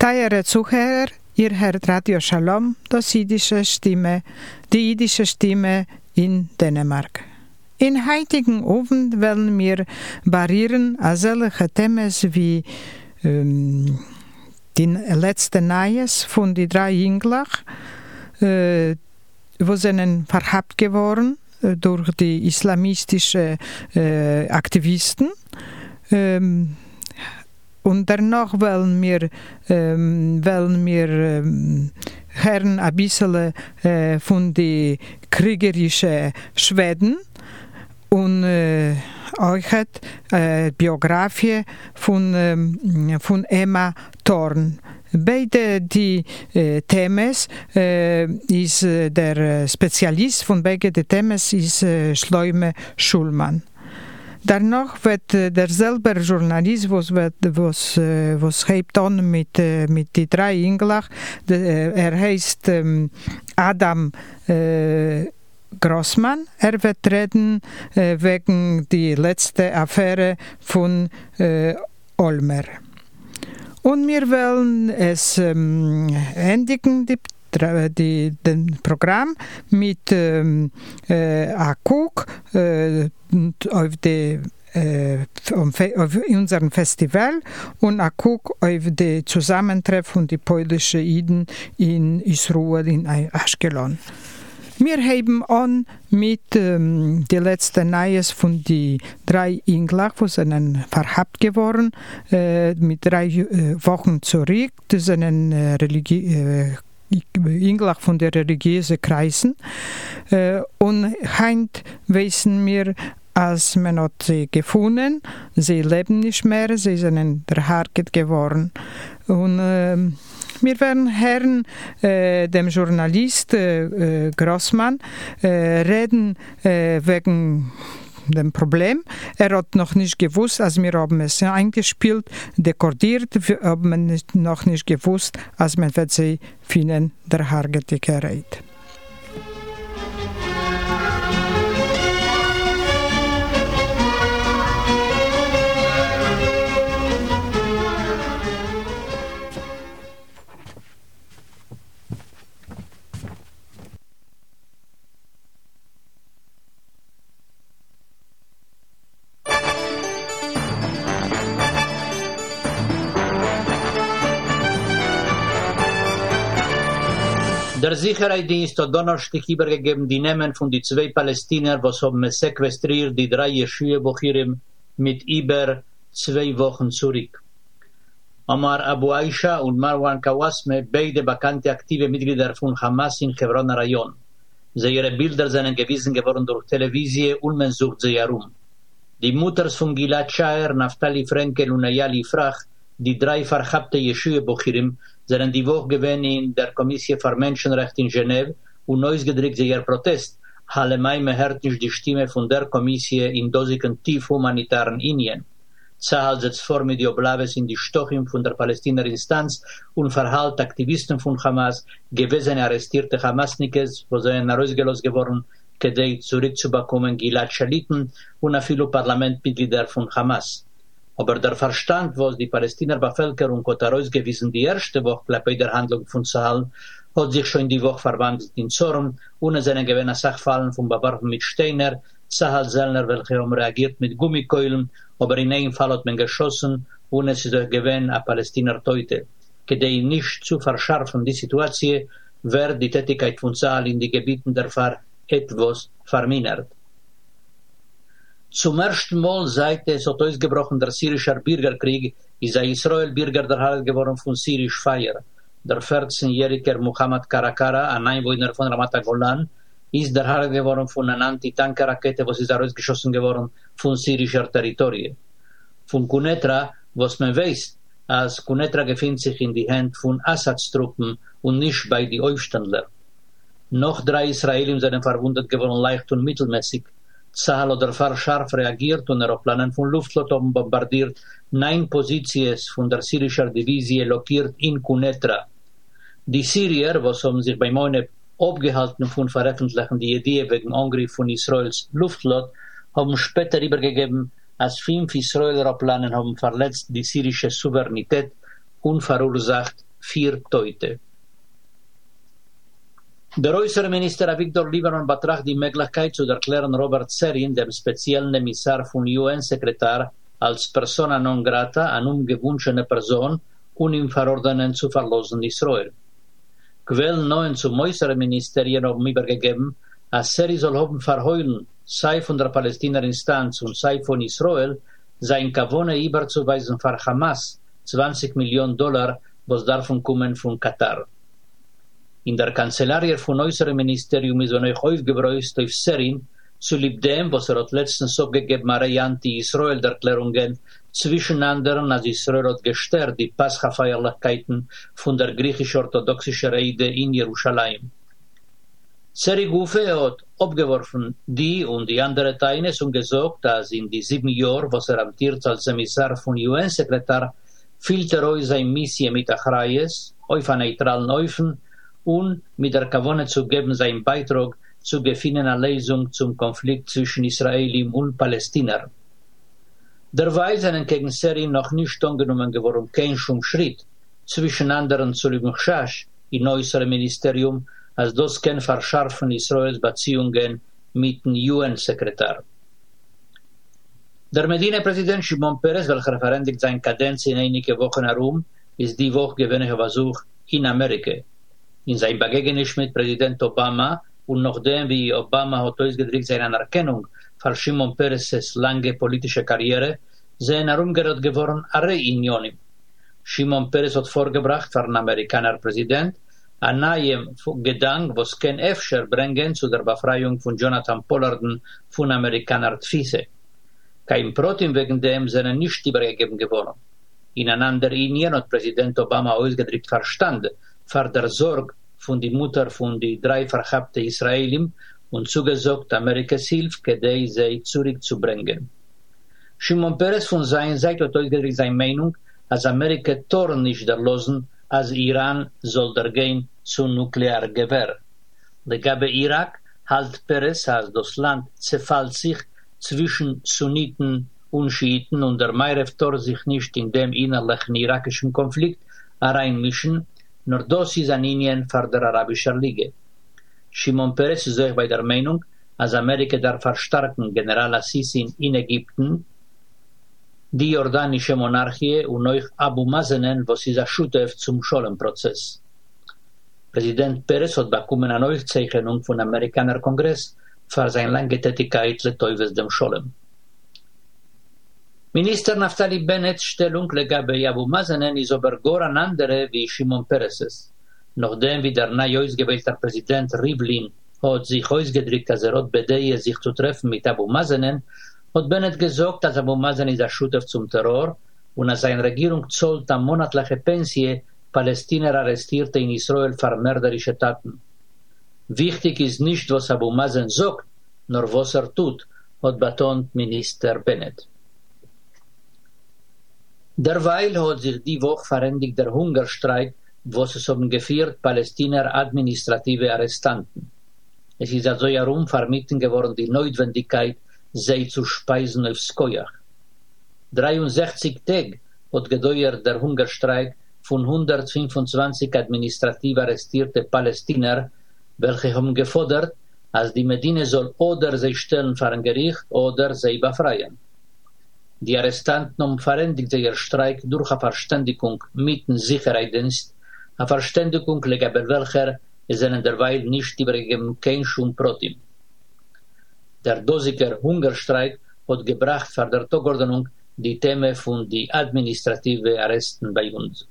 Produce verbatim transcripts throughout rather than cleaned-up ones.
Teure Zuhörer, ihr hört Radio Shalom, das jüdische Stimme, die jüdische Stimme in Dänemark. In heutigen Abend wollen wir barieren solche Themen wie ähm, die letzten Neues von den drei Jünglern, äh, wo sind verhaftet geworden äh, durch die islamistischen äh, Aktivisten. Ähm, Und danach wollen wir, ähm, wollen wir ähm, hören ein bisschen äh, von den kriegerischen Schweden und äh, euch äh, Biografie von, ähm, von Emma Thorn. Beide die äh, Themen äh, ist äh, der Spezialist von beiden Themen ist äh, Schleume Schulmann. Danach wird äh, derselbe Journalist, was wird, was, äh, was hebt an mit äh, mit die drei Jünglern, äh, er heißt ähm, Adam äh, Grossmann. Er wird reden äh, wegen die letzte Affäre von äh, Olmer. Und wir wollen es ähm, endigen, die Die, den Programm mit ähm, äh, einem Guck äh, auf, die, äh, auf unserem Festival und ein Guck auf die Zusammentreffen von den polnischen Juden in Israel, in Ashkelon. Wir heben an mit ähm, den letzten Neues von den drei Jünglern, die sind verhaftet geworden, äh, mit drei äh, Wochen zurück. Das sind äh, Religi- äh, Jüngler von den religiösen Kreisen. Äh, und heute wissen wir, als man hat sie gefunden, sie leben nicht mehr, sie sind verhaftet geworden. Und äh, wir werden hören, äh, dem Journalist äh, Grossmann äh, reden äh, wegen dem Problem. Er hat noch nicht gewusst, als wir haben es eingespielt, dekordiert, wir haben nicht, noch nicht gewusst, als man wird sie finden, der Hargete gerät. Der Sicherheitsdienst hat Donnerstag übergegeben die Namen von den zwei Palästinern, was haben sequestriert die drei Yeshua-Bochirim mit über zwei Wochen zurück. Omar Abu Aisha und Marwan Kawasme, beide bekannte aktive Mitglieder von Hamas in Hebron Rayon. Ihre Bilder sind gewiesen geworden durch Television und man sucht sie herum. Die Mutters von Gilad Shaer, Naftali Frenkel und Ayali Frach, die drei verhafte Yeshua-Bochirim, sind die Woche gewesen in der Kommission für Menschenrechte in Genève und ausgedrückt ihr Protest. Hallemai hört nicht die Stimme von der Kommission in dosigen tief humanitären Indien. Zahal setzt vor mit die Oblaves in die Stochung von der Palästiner Instanz und verhalt Aktivisten von Hamas, gewesen arrestierte Hamasnikes, wo sie herausgelost geworden, kedei zurückzubekommen Gilad Shaliten und viele Parlamentmitglieder von Hamas. Aber der Verstand, was die Palästiner Bevölkerung hat herausgewiesen, die erste Woche bei der Handlung von Zahal, hat sich schon die Woche verwandelt in Zorn, ohne seine gewähne Sachfallen von Bewerfen mit Steiner, Zahal Sellner, welche haben reagiert mit Gummikeulen, aber in einem Fall hat man geschossen, ohne sie durch gewähne a Palästiner Teute. Kedei nicht zu verschärfen die Situation, wird die Tätigkeit von Zahal in die Gebieten der Fahr etwas vermindert. Zum ersten Mal seit es hat ausgebrochen der syrische Bürgerkrieg, ist ein Israel-Bürger der Halt geworden von syrisch Feier. Der vierzehnjährige Mohammed Karakara, ein Einwohner von Ramat Golan, ist der Halt geworden von einer Anti-Tanker-Rakete, was ist herausgeschossen geworden von syrischer Territorie. Von Quneitra, was man weiß, als Quneitra befindet sich in die Hände von Assads-Truppen und nicht bei den Aufständlern. Noch drei Israelis sind verwundet geworden, leicht und mittelmäßig. Zahal hat der Fahr scharf reagiert und Aeroplanen von Luftflotte haben bombardiert neun Positionen von der syrischen Divisie lokiert in Quneitra. Die Syrier, was haben sich bei Moineb abgehalten von veröffentlichen die Idee wegen Angriff von Israels Luftflotte, haben später übergegeben, als fünf Israeler Aeroplanen haben verletzt die syrische Souveränität und verursacht vier Tote. Der äußere Minister Avigdor Lieberman betracht die Möglichkeit zu erklären Robert Zerin, dem speziellen Emissar von U N-Sekretär, als persona non grata an umgewünschene Person und ihm verordnen zu verlassen Israel. Quellen neuen zum äußeren Ministerien haben übergegeben, als Seri soll haben verheulen, sei von der Palästina-Instanz und sei von Israel, sein Kavone überzuweisen für Hamas zwanzig Millionen Dollar, was davon kommen von Katar. In der Kanzlerie von äußeren Ministerium ist euch aufgebräust auf Serin, zu lieb dem, was er hat letztens abgegeben, Marei Anti-Israel-Erklärungen, zwischen anderen, als Israel hat gestört die Pascha-Feierlichkeiten von der griechisch-orthodoxischen Rede in Jerusalem. Seri Gufe hat abgeworfen die und die andere Teines und gesagt, dass in die sieben Jahren, was er amtiert als Emissar von U N-Sekretär, fehlt er euch sein Missie mit Achrayes, auf einen neutralen Eufen und mit der Kavone zu geben seinen Beitrag zu gefunden einer Lösung zum Konflikt zwischen Israelim und Palästinern. Derweil sind gegen Seri noch nicht angenommen geworden, kein Schritt, zwischen anderen zu Libmchash in äußerem Ministerium, als das kann verschärfen Israels Beziehungen mit dem U N-Sekretär. Der Medina-Präsident Shimon Peres, welcher verendigt seine Kadenz in einige Wochen herum, ist die Woche gewöhnlicher Besuch in Amerika. In seinem Begegnis mit Präsident Obama und nachdem wie Obama hat ausgedrückt seine Anerkennung für Shimon Peres' lange politische Karriere, sind herumgerät geworden alle Unionen. Shimon Peres hat vorgebracht für den Amerikaner Präsident ein neuem Gedanke, was kein Efscher bringen zu der Befreiung von Jonathan Pollard von Amerikaner Tfise. Kein Protein wegen dem sind nicht übergegeben geworden. In einer anderen Union hat Präsident Obama ausgedrückt Verstand für der Sorge von der Mutter von den drei verhabten Israelim und zugesagt, Amerikas Hilfe, gedei sie zurückzubringen. Shimon Peres von seiner Seite hat ausgedrückt seine Meinung, als Amerika Tor nicht erlosen, als Iran soll der gehen zu Nukleargewehr. Legabe Irak halt Peres, als das Land zerfällt sich zwischen Sunniten und Schiiten und der Meirev Tor sich nicht in dem innerlichen irakischen Konflikt hereinmischen, nur das ist ein Indien für der Arabischen Liga. Shimon Peres ist euch bei der Meinung, als Amerika darf verstärken General Assisi in Ägypten, die jordanische Monarchie und euch Abu Mazenen, was ist ein Schutef zum Scholem-Prozess. Präsident Peres hat bekommen eine Aufzeichnung vom Amerikaner Kongress für seine lange Tätigkeit Letoives dem Scholem. Minister Naftali Bennett's Stellung legabe Abu Mazenen ist aber gar eine andere wie Shimon Peres'. Nachdem wie der neu ausgewählte Präsident Rivlin hat sich ausgedrückt, als er hat bedehe, sich zu treffen mit Abu Mazenen, hat Bennett gesagt, dass Abu Mazen ist ein Schutef zum Terror und als seine Regierung zahlt eine monatliche Pensie Palästiner Arrestierte in Israel für mörderische Taten. Wichtig ist nicht, was Abu Mazen sagt, nur was er tut, hat betont Minister Bennett. Derweil hat sich die Woche verendigt der Hungerstreik, was es haben geführt Palästiner administrative Arrestanten. Es ist also herum vermieden geworden die Notwendigkeit, sie zu speisen aufs Koyach. dreiundsechzig Tage hat gedauert der Hungerstreik von hundertfünfundzwanzig administrativ arrestierte Palästiner, welche haben gefordert, als die Medina soll oder sie stellen vor ein Gericht oder sie befreien. Die Arrestanten haben verendigt ihr Streik durch eine Verständigung mit dem Sicherheitsdienst, eine Verständigung, legabe welcher es ihnen derweil nicht übergegeben kein Schumprotim. Der Dosiger Hungerstreik hat gebracht für der Tagordnung die Themen von die administrative Arresten bei uns.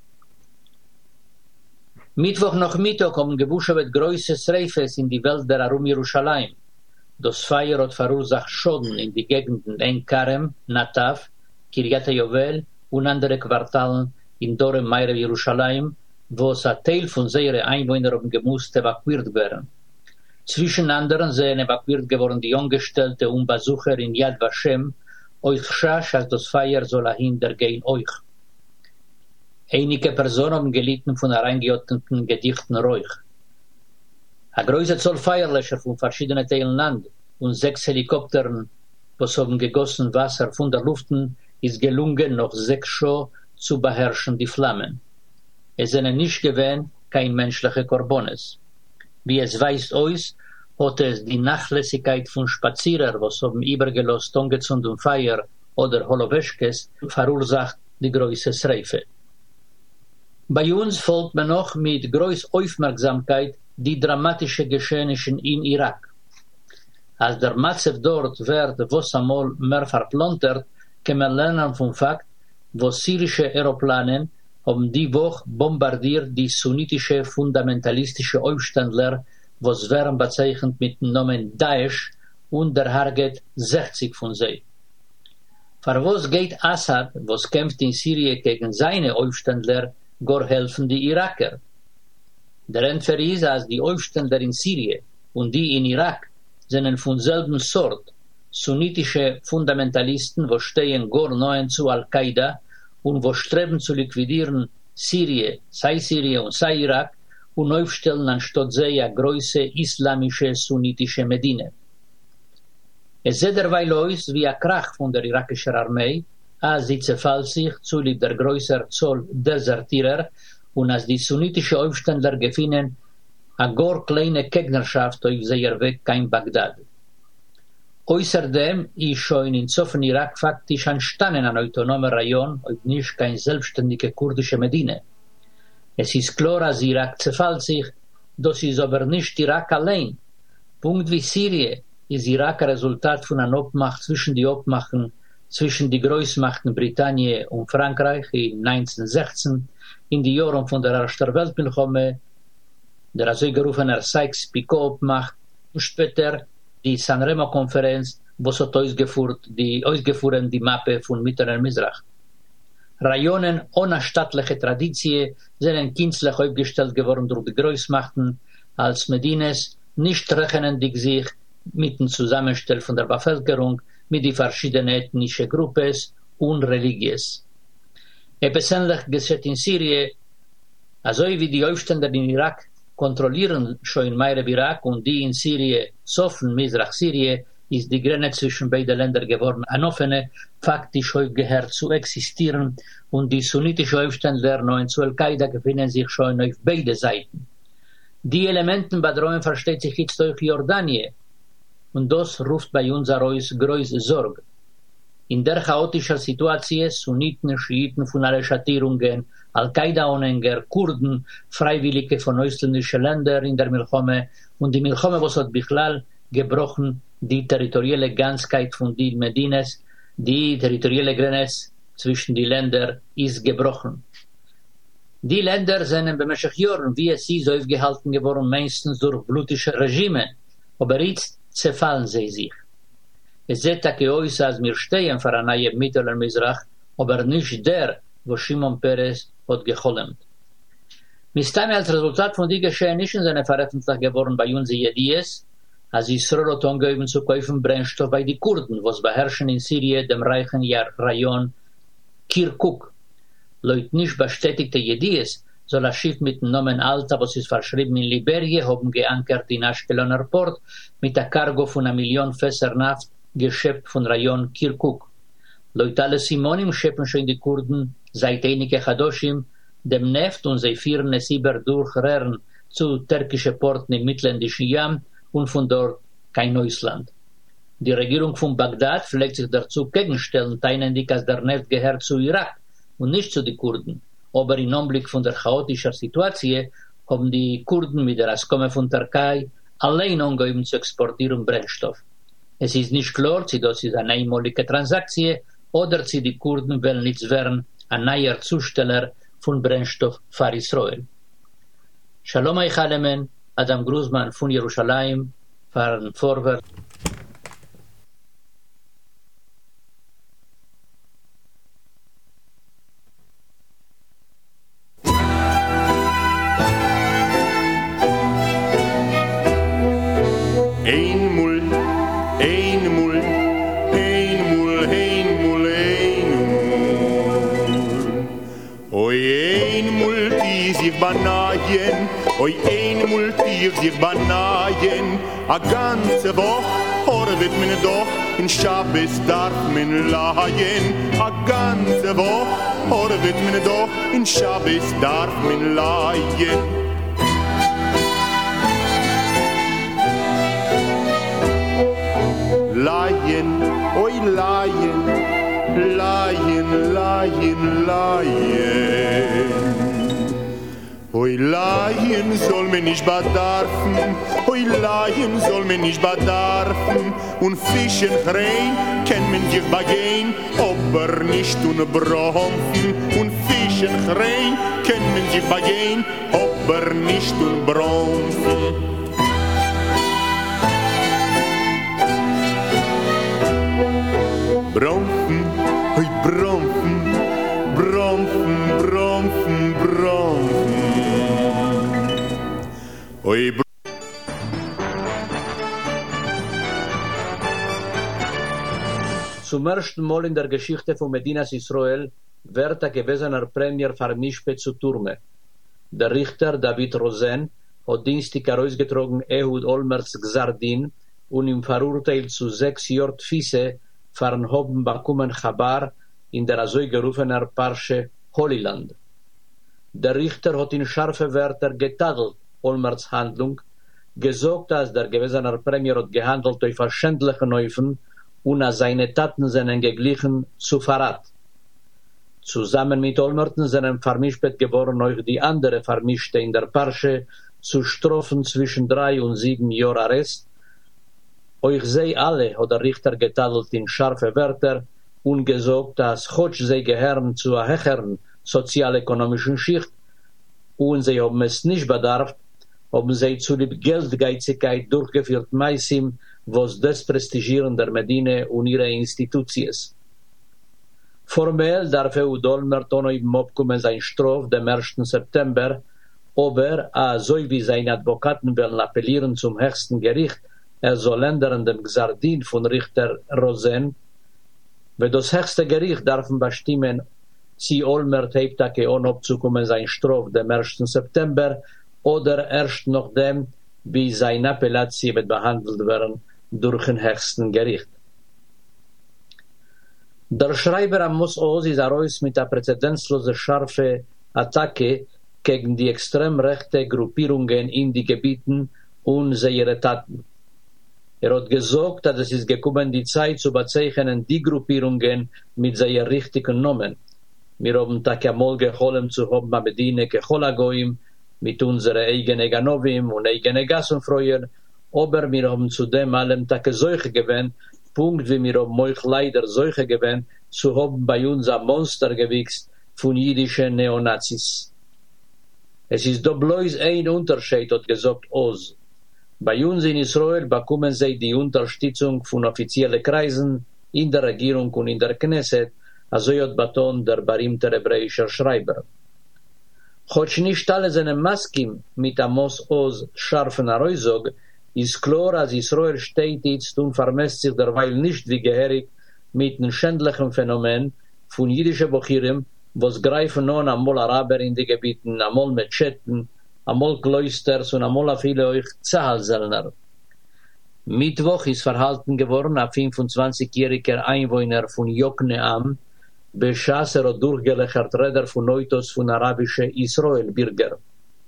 Mittwoch nach Mittag haben gebuschet größtes Reifes in die Wälder herum Jerusalem. Das Feuer hat verursacht Schaden in die Gegenden Ein Karem, Natav, Kiryat Yovel und andere Quartalen in Dore Meire Jerusalem, wo es ein Teil von ihren Einwohnern haben gemusst evakuiert werden. Zwischen anderen sind evakuiert geworden die Angestellte und Besucher in Yad Vashem, euch schasch, als das Feuer soll hintergehen euch. Einige Personen haben gelitten von hereingeordneten gedichten Räuch. Eine große Zahl Feierlöscher von verschiedenen Teilen Land und sechs Helikoptern, was haben gegossen Wasser von der Luft, ist gelungen, noch sechs Show zu beherrschen die Flammen. Es sind nicht gewesen kein menschliche Korbones. Wie es weist aus, hat es die Nachlässigkeit von Spazierer, was haben übergelost, Tongezund und Feier oder Holoweschkes, verursacht die größte Schreife. Bei uns folgt man noch mit größter Aufmerksamkeit die dramatischen Geschehnisse in Irak. Als der Matzev dort wird, was einmal mehr verplontert, kann man lernen vom Fakt, wo syrische Aeroplanen haben die Woche bombardiert die sunnitische fundamentalistische Aufständler, was werden bezeichnet mit dem Namen Daesh und der Harget sechzig von sie. Für was geht Assad, was kämpft in Syrien gegen seine Aufständler, gar helfen die Iraker? Der Entfer ist, als die Aufständler in Syrien und die in Irak sind von selben Sort, sunnitische Fundamentalisten, wo stehen gar nahe zu Al-Qaida und wo streben zu liquidieren Syrien, sei Syrien und sei Irak und aufstellen anstatt sie eine große islamische sunnitische Medine. Es sieht derweil aus wie ein Krach von der irakischen Armee, als sie zerfällt sich zu lieb der größere Zoll Desertierer und als die sunnitische Aufständler gewinnen eine gar kleine Gegnerschaft auf seiner Weg kein Bagdad. Außerdem ist schon in Zofen Irak faktisch entstanden ein autonomer Rayon und nicht kein selbstständige kurdische Medine. Es ist klar, als Irak zerfällt sich, das ist aber nicht Irak allein. Punkt wie Syrien ist Irak ein Resultat von einer Obmacht zwischen die Obmachten, zwischen die Großmachten Britannien und Frankreich in neunzehnhundertsechzehn, in die Jahren von der Ersten Weltmilchome, der so gerufene Sykes-Picot-Obmacht und später die Sanremo-Konferenz, was hat ausgeführt, die ausgeführt die Mappe von Mittleren Misrach. Rajonen ohne staatliche Tradition sind künstlich aufgestellt geworden durch die Großmachten, als Medines nicht rechnen die sich mit dem Zusammenstell von der Bevölkerung, mit den verschiedenen ethnischen Gruppen und Religies. Etwas ähnlich geschieht in Syrien, also wie die Aufstände in Irak kontrollieren schon in Maghreib Irak und die in Syrien, Zofen, Misrach Syrien, ist die Grenze zwischen beiden Ländern geworden, eine offene, faktisch aufgehört zu existieren und die sunnitischen Aufständler neuen zu Al-Qaida befinden sich schon auf beide Seiten. Die Elemente bedrohen versteht sich jetzt durch Jordanien und das ruft bei uns heraus große Sorge. In der chaotischen Situation Sunniten, Schiiten von allen Schattierungen, Al-Qaida-Anhänger, Kurden, Freiwillige von ausländischen Ländern in der Milchome und die Milchome, was hat Bichlal gebrochen, die territoriale Ganzkeit von den Medines, die territoriale Grenze zwischen den Ländern ist gebrochen. Die Länder sind bei Jahren, wie es ist, aufgehalten geworden, meistens durch blutige Regime, aber jetzt zerfallen sie sich. Es sieht aus, als wir stehen für einen neuen Mittleren Misrach, aber nicht der, wo Shimon Peres hat geholmt. Mistam als Resultat von den Geschehnissen sind veröffentlicht geworden bei uns die Idees, als Israel hat angegeben zu kaufen Brennstoff bei den Kurden, was beherrschen in Syrien dem reichen Rayon Kirkuk. Laut nicht bestätigte Idees soll ein Schiff mit dem Namen Alta, was ist verschrieben in Liberia, haben geankert in Ashkelon Port mit der Cargo von einer Million Fässer Naft, geschöpft von Rayon Kirkuk. Laut alle Simonim schöpfen schon die Kurden seit einige Chadoshim dem Neft und sie führen es über durch Rern zu türkischen Porten im Mittelländischen Jam und von dort kein neues Land. Die Regierung von Bagdad pflegt sich dazu gegenstellen, teilendig als der Neft gehört zu Irak und nicht zu den Kurden. Aber im Anblick von der chaotischen Situation haben die Kurden mit der Auskomme von Türkei allein angegeben zu exportieren Brennstoff. Es ist nicht klar, ob das ist eine einmalige Transaktion oder ob die Kurden wollen nicht werden ein neuer Zusteller von Brennstoff für Israel. Shalom Eichalemen, Adam Gruzman von Jerusalem, fahren vorwärts. Banaien, oi ein multier sich banaien, a ganze Woch, horvet min doch, in Shabbos darf min laien, a ganze Woch, horvet min doch, in Schabes darf man leihen. Leihen, oi leihen, leihen, leihen, leihen. Oi leihen soll man nicht bedarfen, oi leihen soll man nicht bedarfen, und Fischen rein kann man sich begehen, aber nicht unbromfen, und Fischen rein kann man sich begehen, aber nicht unbromfen. Bromfen, oi bromfen, bromfen, bromfen, bromfen. Oi br- Zum ersten Mal in der Geschichte von Medinas Israel wird der gewesener Premier vermischt zu Turme. Der Richter David Rosen hat dienstig herausgetragen Ehud Olmerts Gzardin und ihm verurteilt zu sechs Jahren Fiese fahren haben bekommen Chabar in der so gerufener Parsche Holyland. Der Richter hat in scharfe Wörter getadelt Olmerts Handlung, gesagt, dass der gewesener Premier hat gehandelt durch verschändliche Neufen und als seine Taten seinen geglichen zu Verrat. Zusammen mit Olmerten sind vermischt geworden euch die andere Vermischte in der Parsche zu Strafen zwischen drei und sieben Jahren Arrest. Euch sei alle hat der Richter getadelt in scharfe Wörter und gesagt, dass Chotsch sie gehören zu einer höheren sozial-ökonomischen Schicht und sie haben es nicht bedarf, haben sie zu lieb Geldgeizigkeit durchgeführt Meisim, was das Prestigieren der Medine und ihre Institutions. Formell darf Ehud Olmert ohne ihm abkommen sein Straf dem ersten September, aber so wie seine Advokaten wollen appellieren zum höchsten Gericht, er soll ändern dem Gzardin von Richter Rosen, weil das höchste Gericht darf bestimmen, sie Olmert hebt ake on abzukommen sein Straf dem ersten September oder erst nachdem, wie seine Appellatio wird behandelt werden durch ein höchsten Gericht. Der Schreiber Amos Oz ist heraus mit der präzedenzlose scharfe Attacke gegen die extrem rechte Gruppierungen in die Gebieten und ihre Taten. Er hat gesagt, dass es ist gekommen, die Zeit zu bezeichnen die Gruppierungen mit seinen richtigen Namen. Wir haben Tag einmal geholfen zu haben, Medine Kecholagoim, mit unseren eigenen Ganovim und eigenen Gassenfreuer, aber wir haben zudem allem Tag solche gewähnt, Punkt, wie wir haben euch leider solche gewähnt, zu haben bei uns ein Monster gewichst von jüdischen Neonazis. Es ist doch bloß ein Unterschied, hat gesagt Oz. Bei uns in Israel bekommen sie die Unterstützung von offiziellen Kreisen in der Regierung und in der Knesset, also hat betont der berühmte hebräische Schreiber. Chotsch nicht alle seine Maskim mit Amos Oz scharfen Aräusog, ist klar, als Israel steht jetzt und vermisst sich derweil nicht wie gehörig mit dem schändlichen Phänomen von jüdischen Bochirim, was greifen nun einmal Araber in die Gebieten, einmal Metschetten, einmal Klösters und einmal viele euch Zahlselner. Mittwoch ist verhalten geworden ein fünfundzwanzigjähriger Einwohner von Jokneam, beschaß er hat durchgelechert Räder von Neutos von arabischen Israel-Bürger.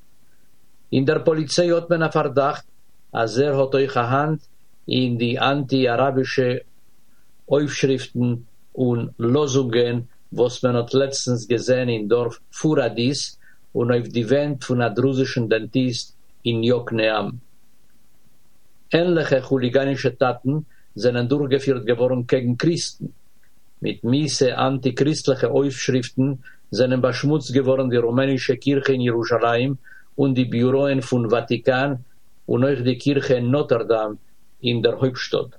In der Polizei hat man einen Verdacht, als er hat euch eine Hand in die anti-arabische Aufschriften und Losungen, was man hat letztens gesehen im Dorf Furadis und auf die Wand von einem drusischen Dentist in Jokneam. Ähnliche chuliganische Taten sind durchgeführt geworden gegen Christen. Mit miese antichristliche Aufschriften sind beschmutzt geworden die rumänische Kirche in Jerusalem und die Büroen von Vatikan und auch die Kirche in Notre Dame in der Hauptstadt.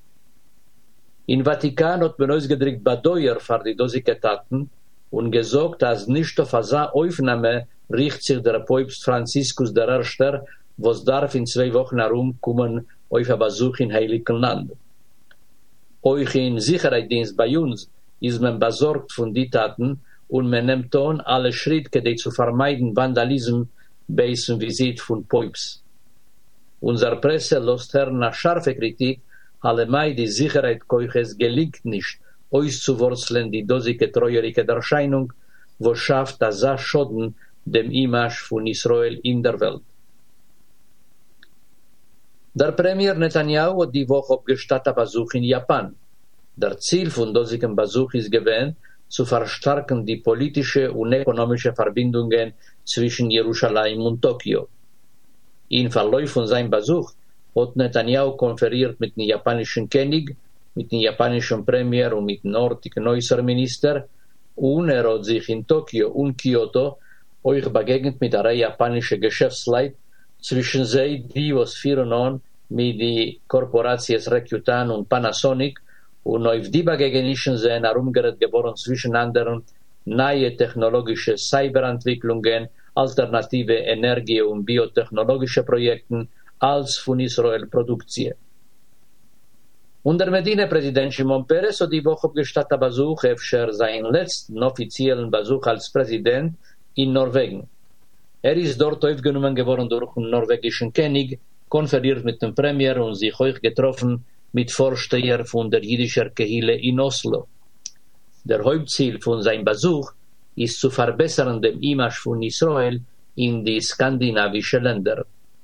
In Vatikan hat man ausgedrückt Badeuer für die dosige Taten und gesagt, dass nicht auf diese Aufnahme richtet sich der Papst Franziskus der Erste, was darf in zwei Wochen herumkommen auf einen Besuch in Heiligen Land. Euch in Sicherheitsdienst bei uns ist man besorgt von die Taten und man nimmt dann alle Schritte, die zu vermeiden Vandalismus bei diesem Visit von Papst. Unsere Presse lässt her nach scharfe Kritik, allemal die Sicherheit Keuches gelingt nicht, auszuwurzeln die dosige treuerige Erscheinung, wo schafft das Schotten dem Image von Israel in der Welt. Der Premier Netanyahu hat die Woche abgestattet Besuch in Japan. Der Ziel von diesem Besuch ist gewesen, zu verstärken die politische und ökonomische Verbindungen zwischen Jerusalem und Tokio. Im Verlauf von seinem Besuch hat Netanyahu konferiert mit dem japanischen König, mit dem japanischen Premier und mit dem dortigen Außenminister, und er hat sich in Tokio und Kyoto euch begegnet mit einer japanischen Geschäftsleute, zwischen sie, die was führen an mit den Korporationen Rakuten und Panasonic, und auf die Begegnungen sind herumgerät geworden zwischen anderen neue technologische Cyberentwicklungen, alternative Energie- und biotechnologische Projekte als von Israel Produktion. Und der Medina-Präsident Shimon Peres hat die Woche abgestattet Besuch, öfter seinen letzten offiziellen Besuch als Präsident in Norwegen. Er ist dort aufgenommen geworden durch den norwegischen König, konferiert mit dem Premier und sich auch getroffen mit Vorsteher von der jüdischen Kehille in Oslo. Der Hauptziel von seinem Besuch ist zu verbessern dem Image von Israel in die skandinavischen Länder.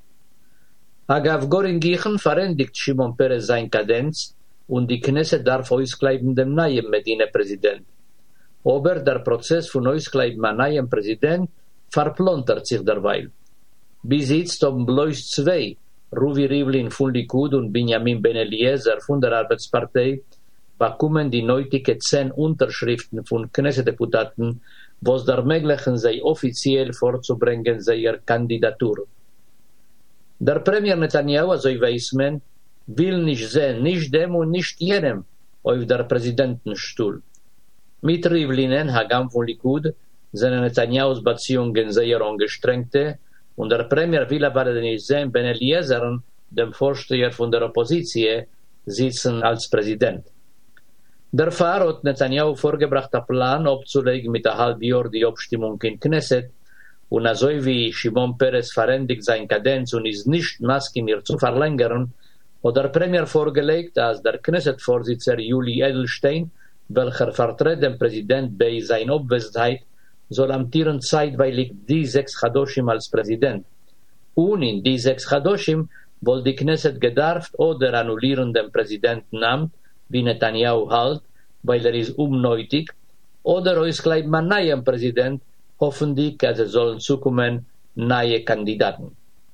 Agav Goringichen verendigt Shimon Peres seine Kadenz und die Knesset darf auskleiden dem neuen Medina-Präsident. Aber der Prozess von Auskleiden am neuen Präsident verplontert sich derweil. Bis jetzt haben bloß zwei, Ruvi Rivlin von Likud und Benjamin Ben-Eliezer von der Arbeitspartei, bekommen die nötigen zehn Unterschriften von Knesset-Deputaten, was der ermöglichen sei offiziell vorzubringen seiner Kandidatur. Der Premier Netanyahu, also weiß man, will nicht sehen, nicht dem und nicht jenem auf der Präsidentenstuhl. Mit Rivlinen, Hagam von Likud, sind Netanyahus Beziehungen sehr angestrengte, und der Premier will aber nicht sehen, Ben-Eliezer, dem Vorsteher von der Opposition, sitzen als Präsident. Der Fall hat Netanyahu vorgebracht, einen Plan abzulegen mit einem halben Jahr die Abstimmung in Knesset, und also wie Shimon Peres verendigt seine Kadenz und ist nicht maskiert zu verlängern, hat der Premier vorgelegt, dass der Knesset-Vorsitzender Juli Edelstein, welcher vertritt den Präsident bei seiner Abwesenheit, soll amtieren zeitweilig die sechs Chadoshim als Präsident. Und in die sechs Chadoshim wohl die Knesset gedarft oder annullieren den Präsidentenamt, wie Netanyahu halt, weil er ist unnötig, oder auskleiden man neuen Präsident, hoffentlich, dass es sollen zukommen neue Kandidaten.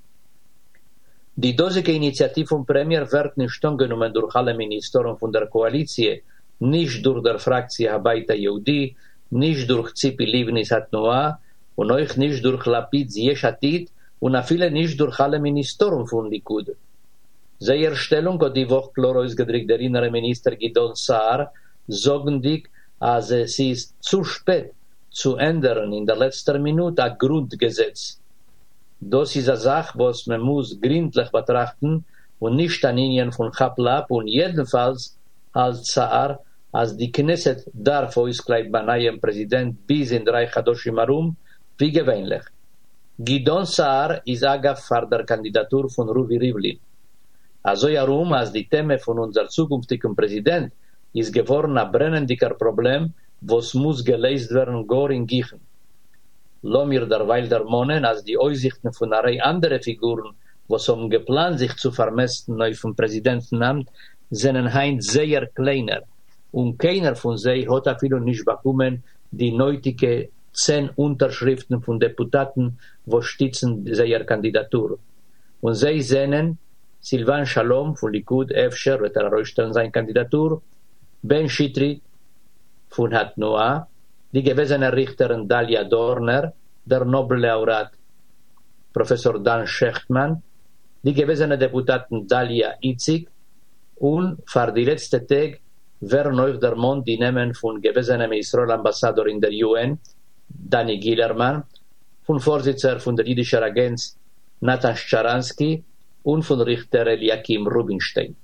Die dosige Initiative vom Premier wird nicht angenommen durch alle Ministerien von der Koalition, nicht durch der Fraktion Habayit Yehudi, nicht durch Tzipi Livnis Hatnoa und auch nicht durch Lapid Yesh Atid und auch viele nicht durch alle Ministerien von Likud. Seine Stellung hat die Woche klar ausgedrückt der innere Minister Gidon Saar, sagen die, als es ist zu spät zu ändern in der letzten Minute ein Grundgesetz. Das ist eine Sache, was man muss gründlich betrachten und nicht an Ihnen von Chaplap und jedenfalls als Saar, als die Knesset darf auskleiden bei neuem Präsident bis in drei Chadoshim herum, wie gewöhnlich. Gidon Saar ist agaf für der Kandidatur von Ruvi Rivlin. Also herum, als die Thema von unserem zukünftigen Präsident ist geworden ein brennendiger Problem, was muss gelöst werden, gar in Gichen. Lass mir derweil dermonen, als die Aussichten von einer Reihe anderer Figuren, was haben geplant, sich zu vermessen auf dem Präsidentenamt, sind heint sehr kleiner. Und keiner von sie hat auch viel nicht bekommen, die nötige zehn Unterschriften von Deputaten, wo stützen seine Kandidatur. Und sie sehen, Silvan Shalom von Likud, Efscher, wird er erstellen seine Kandidatur, Ben Shitri von Hatnoa, die gewesene Richterin Dalia Dorner, der Nobellaureat Professor Dan Shechtman, die gewesene Deputaten Dalia Itzik und für die letzte Tag werden euch der Mond die Namen von gewesenem Israel-Ambassador in der U N, Danny Gillerman, von Vorsitzender von der jüdischen Agenz Nathan Sharansky und von Richter Eliakim Rubinstein.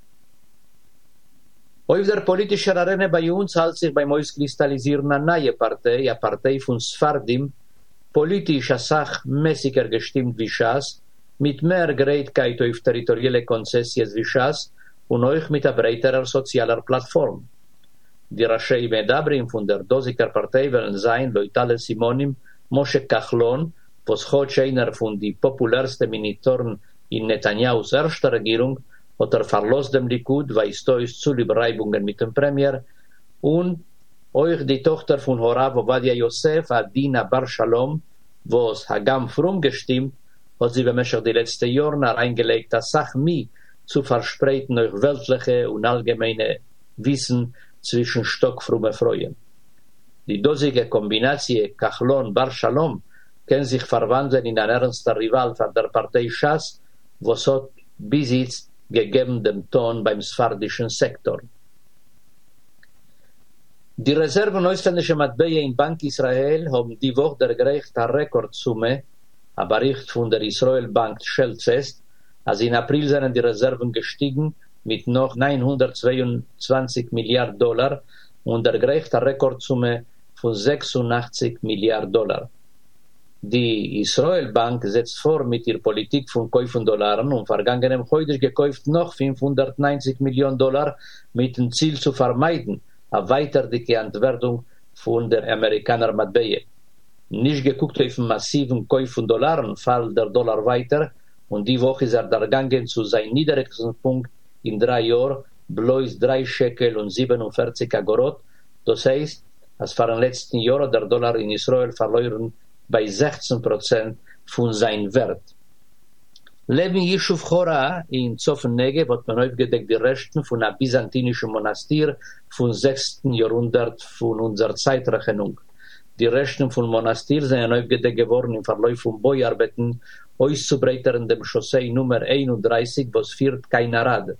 Auf der politischen Arena bei uns hält sich beim Auskristallisieren eine neue Partei, eine Partei von Sfardim, politisch sachmäßiger gestimmt wie Schas, mit mehr Gerechtheit auf territoriale Konzessions wie Schas und auch mit einer breiterer sozialer Plattform. Die Raschei Medabrim von der Dosiker Partei wollen sein, Leutale Simonim, Moshe Kachlon, was heute einer von die populärsten Ministern in Netanyahus erster Regierung, hat er verlost dem Likud, weil es ist zu Reibungen mit dem Premier, und euch die Tochter von Horav Ovadia Yosef, Adina Bar Shalom, wo es Hagam Frum gestimmt, hat sie bemäßig die letzten Jahre eingelegt, das Sachmi zu verspreiten euch weltliche und allgemeine Wissen zwischen stockfrumme Freuen. Die dosige Kombinatie Kachlon Bar Shalom kann sich verwandeln in ein ernster Rival von der Partei Shas, was hat bis jetzt gegeben dem Ton beim sfardischen Sektor. Die Reserven ausländischer Matbeie in Bank Israel haben die Woche der gerechte Rekordsumme, ein Bericht von der Israel Bank stellt fest, als in April sind die Reserven gestiegen mit noch neunhundertzweiundzwanzig Milliarden Dollar und der gerechte Rekordsumme von sechsundachtzig Milliarden Dollar. Die Israel Bank setzt vor mit ihrer Politik von Käufen Dollar und vergangenem heute gekauft noch fünfhundertneunzig Millionen Dollar mit dem Ziel zu vermeiden, eine weiterdicke Entwertung von der Amerikaner Matbeie. Nicht geguckt auf massiven Käufe von Dollar, fällt der Dollar weiter und die Woche ist er ergangen zu seinem niedrigsten Punkt in drei Jahren, bloß drei Shekel und siebenundvierzig Agorot. Das heißt, als vor den letzten Jahren der Dollar in Israel verloren bei sechzehn Prozent von seinem Wert. Leben Yishuv Chora in Zofen Negev hat man aufgedeckt die Resten von einem byzantinischen Monastir vom sechsten Jahrhundert von unserer Zeitrechnung. Die Resten von Monastir sind aufgedeckt geworden im Verlauf von Bauarbeiten, auszubreiter in dem Chaussee Nummer einunddreißig, was führt kein Rad.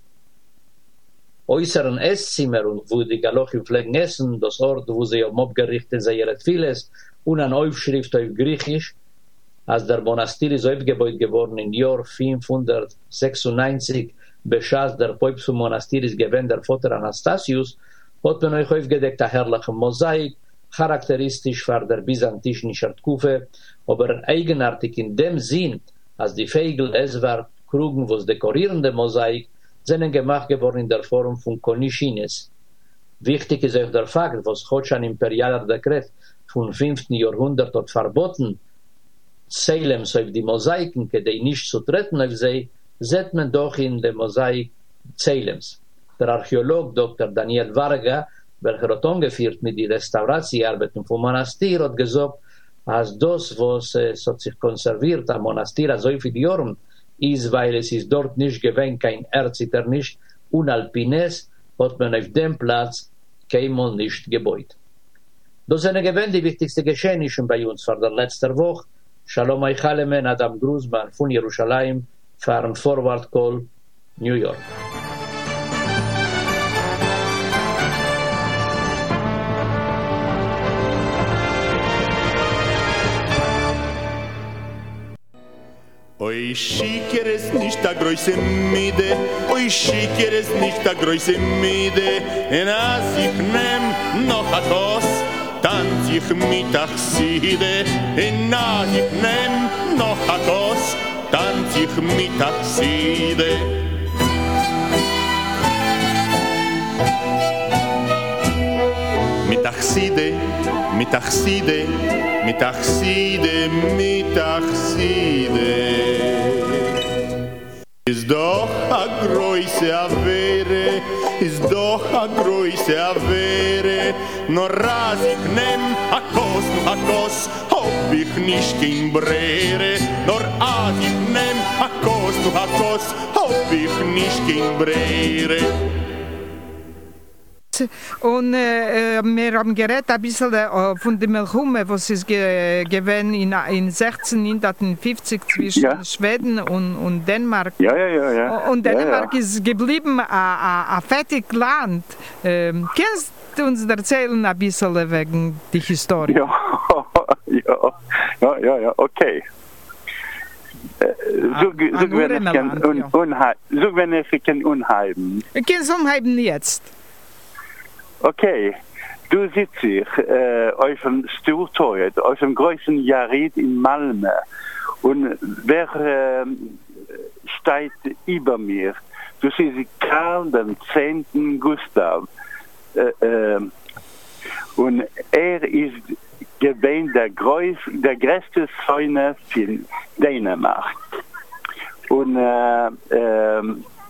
Äußeren Esszimmer und wo die Galochim pflegen essen, das Ort, wo sie am abgerichtet sind, ihre vieles, und eine Aufschrift auf Griechisch, als der Monastir ist aufgebaut geworden im Jahr fünfhundertsechsundneunzig, beschaß der Pope zum Monastir ist gewesen der Vater Anastasius, hat man euch aufgedeckt eine herrliche Mosaik, charakteristisch für der byzantischen Schertkufe, aber eigenartig in dem Sinn, als die Fegel, Eswart, Krugen, was dekorierende Mosaik, sind gemacht geworden in der Form von Konischines. Wichtig ist auch der Fakt, was heute ein imperialer Dekret vom fünften Jahrhundert hat verboten, Zählems auf die Mosaiken, die nicht zu treten auf sie, sieht man doch in der Mosaik Zählems. Der Archäolog Doktor Daniel Varga, welcher hat angeführt mit den Restauratiearbeiten vom Monastir, hat gesagt, als das, was es hat sich konserviert am Monastir so viele Jahre, ist, weil es ist dort nicht gewesen, kein Erziter nicht, und Alpines hat man auf dem Platz keinmal nicht gebaut. Das sind gewesen die wichtigsten Geschehnisse bei uns vor der letzten Woche. Shalom Eichalemen, Adam Gruzman von Jerusalem, fahren Forward Call, New York. Oi schicker es nicht a große Mide, oi schicker es nicht a große Mide, en as ich nehm noch a Toss, tanz ich mit Achside, en as ich nehm noch a Toss, tanz ich mit Achside. Mit Achside, mit Achside, mit Achside, mit Achside. Ist doch a große Avere, ist doch a große Avere, nur raz ich nehm a Kos, a Kos, hab ich nicht kein Brere, nur as ich nehm a Kos, a Kos, hab ich nicht kein Brere. Und äh, wir haben geredet ein bisschen äh, von der Melchume, was es ge gewesen in, in sechzehnhundertfünfzig zwischen ja. Schweden und, und Dänemark. Ja, ja, ja, ja. Und Dänemark ja, ja. ist geblieben ein fettiges Land. Ähm, kannst du uns erzählen ein bisschen wegen der Historie? Ja, ja, ja, ja, ja, okay. So, so, wenn ich kann un, unheim, so wenn ich kann unheimen. Kannst du unheimen jetzt? Okay, du sitzt hier äh, auf dem Stuhltoilet, auf dem größten Jarid in Malmö und wer äh, steht über mir? Du siehst Karl den zehnten Gustav, äh, äh, Und er ist gewesen der, größ, der größte Söhne von Dänemark. Und äh, äh,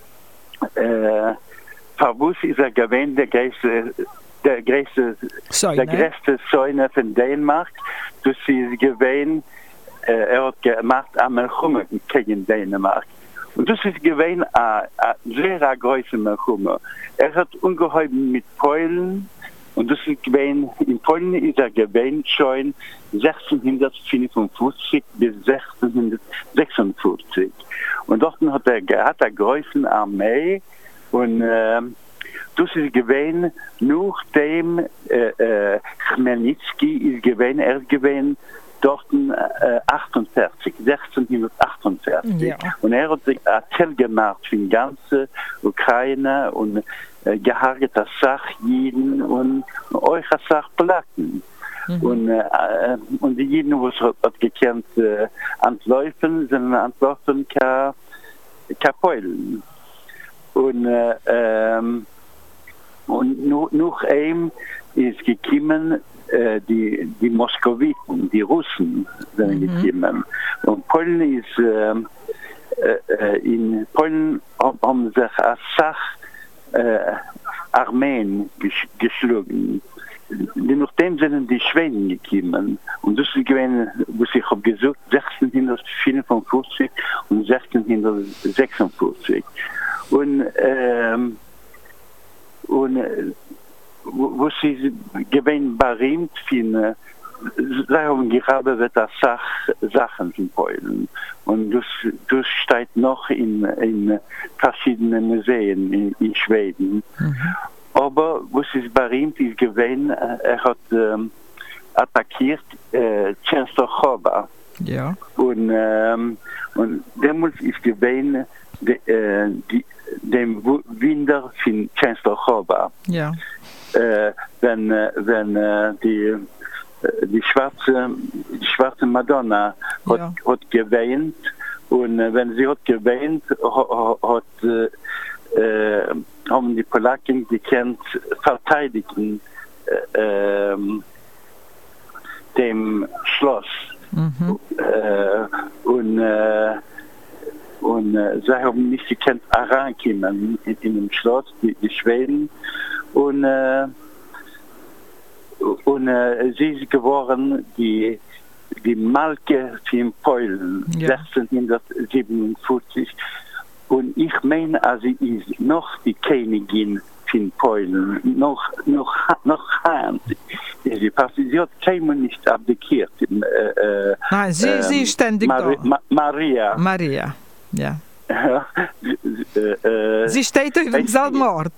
äh, verwusst ist er gewesen der größte, der größte, der größte Söhne von Dänemark. Das ist gewesen, äh, er hat gemacht am Melchume gegen Dänemark. Und das ist gewesen ein sehr großer Melchume. Er hat ungeheuer mit Polen. Und das ist gewesen, in Polen ist er gewesen schon sechzehnhundertfünfundfünfzig bis sechzehnhundertsechsundfünfzig. Und dort hat er, hat er größere Armee und äh, das ist gewesen, nachdem äh, äh, Chmelnytsky ist gewesen, er ist gewesen dort äh, achtundvierzig, sechzehnhundertachtundvierzig. Ja. Und er hat sich erzählt gemacht für die ganze Ukraine und gehargete Sachjiden und eure Sachplatten. Mhm. Und, äh, und die Jiden, die es hat gekannt, äh, antläufen, sind antläufen ka, ka Polen. Und, äh, ähm, und noch, noch ihm ist gekommen, äh, die, die Moskowiten, die Russen sind mhm. gekommen. Und Polen ist, äh, äh, in Polen haben sich als Sach Äh, Armeen ges- geschlagen. Nachdem sind die Schweden gekommen. Und das ist gewesen, was ich habe gesagt, sechzehnhundertfünfundfünfzig und sechzehnhundertsechsundfünfzig. Und, ähm, und was ist gewesen berühmt für sie haben gerade das Sach, Sachen in Polen. Und das, das steht noch in, in verschiedenen Museen in, in Schweden. Mhm. Aber was ist berühmt ist gewesen, er hat ähm, attackiert äh, Częstochowa. Ja. Und, ähm, und damals ist gewesen de, äh, die, dem Wunder von Częstochowa. Ja. Äh, wenn wenn äh, die Die schwarze, die schwarze Madonna hat, ja. hat geweint und äh, wenn sie hat geweint, hat, hat, äh, haben die Polaken gekannt verteidigen äh, äh, dem Schloss. Mhm. Äh, und äh, und äh, sie haben nicht gekannt herankommen in, in dem Schloss, die, die Schweden. Und äh, Und äh, sie ist geworden die, die Malke von Polen, ja. sechzehnhundertsiebenundfünfzig. Und ich meine, also sie ist noch die Königin von Polen, noch, noch, noch Hand. Sie, sie hat keinmal nicht abdikiert. Äh, Nein, sie, ähm, sie ist ständig Mar- da. Ma- Maria. Maria, ja. Ja, äh, äh, sie steht auf demselben Ort.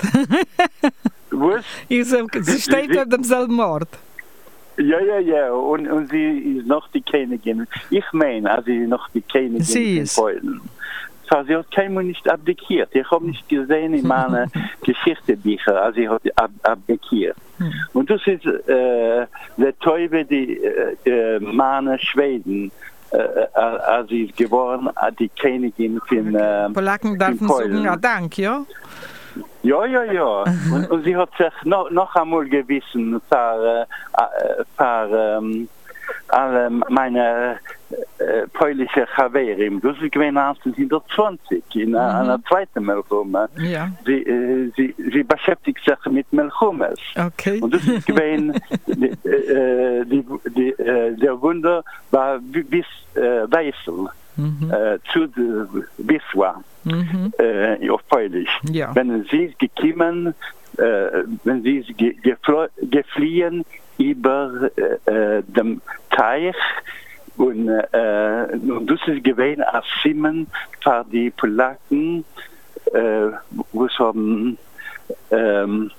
Was? Ich sag, sie steht auf demselben Ort. Ja, ja, ja. Und, und sie ist noch die Königin. Ich meine, also sie ist noch die Königin sie in Polen. So, sie hat keinmal nicht abdikiert. Ich habe nicht gesehen in meinen Geschichtebüchern, also sie hat ab, abdikiert. Hm. Und das ist äh, der Teufel, die äh, meine Schweden, äh, als sie ist geworden, die Königin von äh, Polaken dürfen sagen, ja, danke, ja? Ja, ja, ja. Und, und sie hat sich noch, noch einmal gewissen für, äh, für ähm, alle meine äh, polnische Chaverim. Das ist gewesen neunzehnhundertzwanzig, in mhm. einer zweiten Melchume. Ja. Sie, äh, sie, sie beschäftigt sich mit Melchumes. Okay. Und das ist gewesen, die, äh, die, die, äh, der Wunder war bis äh, Weißel. Mhm. Äh, zu Wisła, mhm. äh, auf Polisch. Ja. Wenn sie ist gekommen, äh, wenn sie ist ge- geflo- gefliehen über äh, den Teich und, äh, und das ist gewesen als Simmen für die Polaken, äh, wo es haben ähm,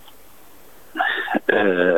äh,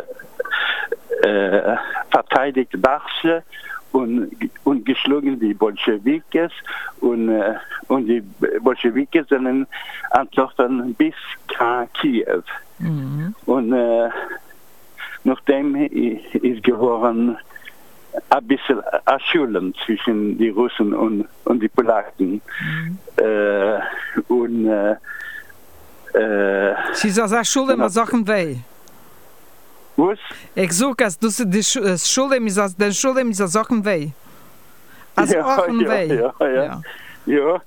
äh, verteidigt Barsche Und, und geschlagen die Bolschewikes und, äh, und die Bolschewikes sind antlaufen bis Kiew. Mhm. Und äh, nachdem ist geworden ein bisschen Erschulen zwischen die Russen und, und die Polaken. Mhm. Äh, und äh, äh, Sie sagen Erschulen, was sagen wir? Was? Ich suche, dass du die Schule mit der Schule mit der Sachen weh. Also ja, auch ja, weh. Ja, ja, ja. ja.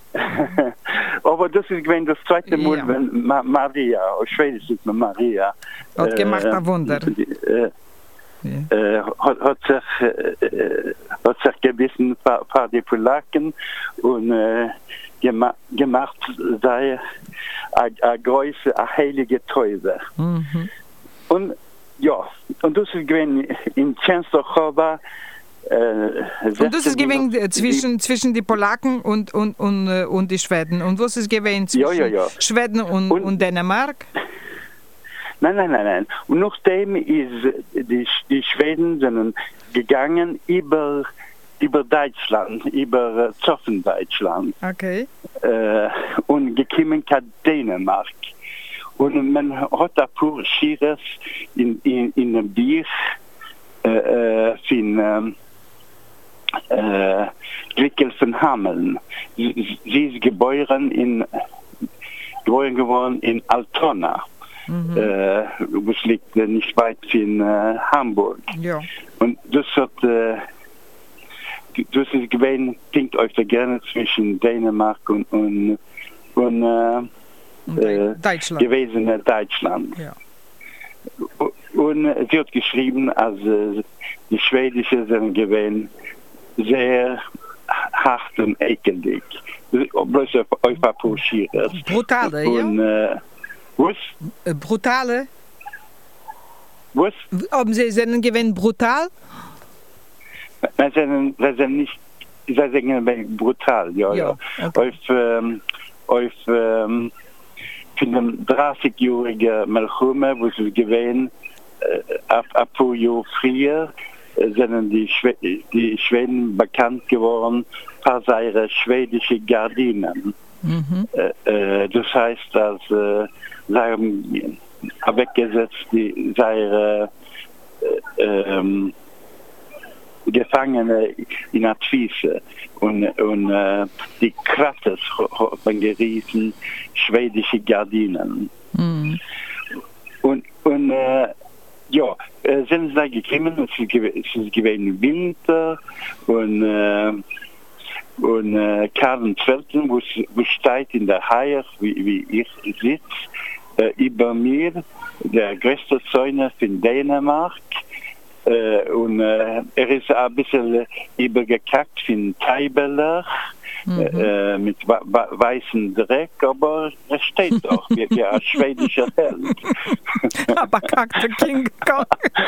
Aber das ist gewesen das zweite Mal, ja. wenn Ma- Maria, auf Schwedisch ist man Maria. Hat gemacht ein Wunder. Äh, ja. äh, hat, hat sich, äh, hat sich gewissen paar, paar die Polaken und äh, gema- gemacht sei eine große, eine heilige Täube. Mhm. Und ja, und das ist gewesen in Częstochowa. Äh, und das ist gewesen zwischen, zwischen die Polaken und, und, und, und die Schweden. Und was ist gewesen zwischen ja, ja, ja. Schweden und, und, und Dänemark? Nein, nein, nein, nein. Und nachdem ist die, die Schweden sind gegangen über, über Deutschland, über äh, Zoffendeutschland. Okay. Äh, und gekommen nach Dänemark. Und man hat ein paar Schieres in, in, in dem Bier äh, von äh, Glickel von Hameln. Sie, sie ist geboren in geboren geworden in Altona. Mhm. Äh, was liegt äh, nicht weit von äh, Hamburg. Ja. Und das hat äh, das ist gewesen, klingt euch der Grenze zwischen Dänemark und, und, und äh, Deutschland. gewesen in Deutschland. Ja. Und äh, sie hat geschrieben, also äh, die Schwedische sind gewesen sehr hart und ekelig. Bloß auf euch approchiert. Brutale, und, ja? Äh, was? Brutale? Was? Ob sie sind gewesen brutal? Sie sind, sie sind nicht, sie sind brutal, ja, ja. ja. Okay. Auf, ähm, auf, ähm, für einen dreißigjährigen Melchume, wo sie gewesen, äh, ein paar Jahre früher, äh, sind die, Schwe- die Schweden bekannt geworden, als ihre schwedische Gardinen. Mhm. Äh, äh, das heißt, dass äh, sie haben weggesetzt, die seine äh, ähm, Gefangene in der Twisse und, und äh, die Krattes haben gerissen, schwedische Gardinen. Mhm. Und, und äh, ja, äh, sind sie gekommen, es ist, es ist gewesen Winter und äh, und äh, Karl zwei., wo, wo steht in der Haie, wie, wie ich sitze, äh, über mir, der größte Zäune von Dänemark. Äh, und äh, er ist ein bisschen übergekackt von Teibeler, mhm. äh, mit wa- wa- weißem Dreck, aber er steht doch wie, wie ein schwedischer Held. Aber kackte King Kong.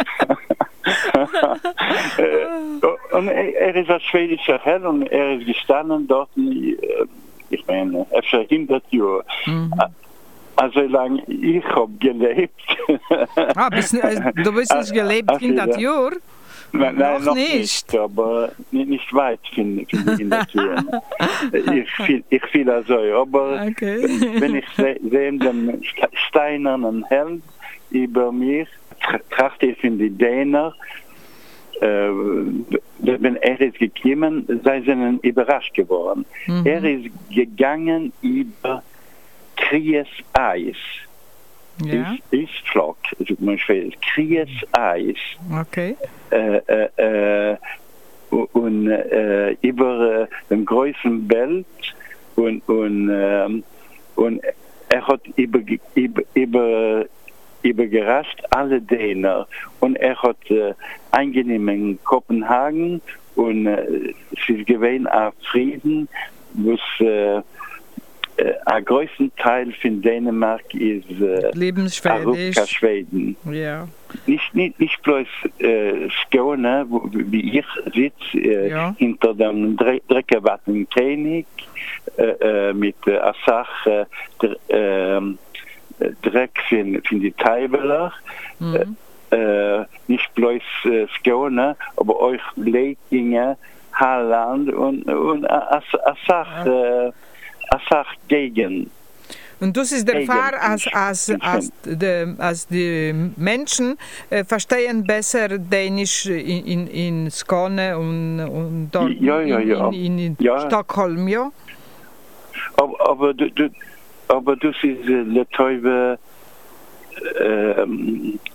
äh, und er, er ist ein schwedischer Held und er ist gestanden dort, äh, ich meine, efter hundert Jahre. Mhm. Also lange ich habe gelebt. Ah, bist, äh, du bist nicht gelebt also, hundert Jahre? Nein, nein, noch, noch nicht. nicht, aber nicht, nicht weit finde find ich in der Tür. ich fühle ich fühl also, aber okay. Wenn ich sehe den steinernen Held über mir, trachte ich in die Däner, äh, wenn er ist gekommen, sei sie überrascht geworden. Mhm. Er ist gegangen über Kriegeseis. Ja. Ist, ist flach, also man schwedisch. Kriegeseis. Okay. Äh, äh, äh, und äh, über äh, den größten Welt und und äh, und er hat über über über übergerascht alle Däner und er hat äh, eingenommen in Kopenhagen und äh, es ist gewesen ein Frieden, was äh, ein größten Teil von Dänemark ist Lebensschwedisch. Schweden. Ja. Nicht, nicht, nicht bloß äh, Skåne, wo, wie ich sitze, äh, ja. hinter dem Dreckerwattenkönig äh, mit äh, Asach äh, äh, Dreck von, von die Teibeler. Mhm. Äh, nicht bloß äh, Skåne, aber euch Blekinge, Halland und, und Asach äh, Asach gegen. Und das ist der Fall, als, als, als, die, als die Menschen äh, verstehen besser Dänisch in, in, in Skåne und, und dort ja, ja, ja. in, in, in ja. Stockholm, ja? Aber, aber, du, du, aber das ist äh, Leute, ähm,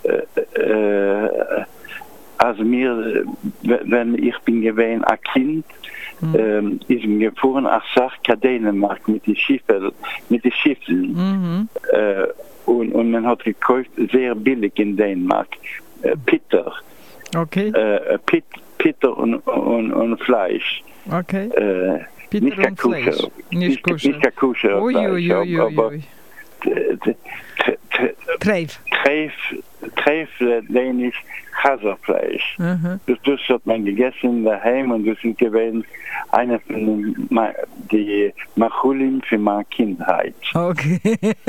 äh, äh, also mir, wenn ich bin gewesen ein Kind, mhm. ähm, ist mir gefahren nach Sarka, Dänemark mit den Schiffen, mit den Schiffen. Mhm. Äh, und, und man hat gekauft, sehr billig in Dänemark, äh, Pitter. Okay. Äh, Pit, Pitter und, und, und Fleisch. Okay. Äh, Pitter nicht und Fleisch. Nicht Kuscher. Nicht Kuscher. Ui, ui, ui, ui, ui. Treif. Treif, Treif, dänisch, Chaserfleisch. Mhm. Das, das hat man gegessen daheim und das sind gewesen eine von den Machulim für meine Kindheit. Okay.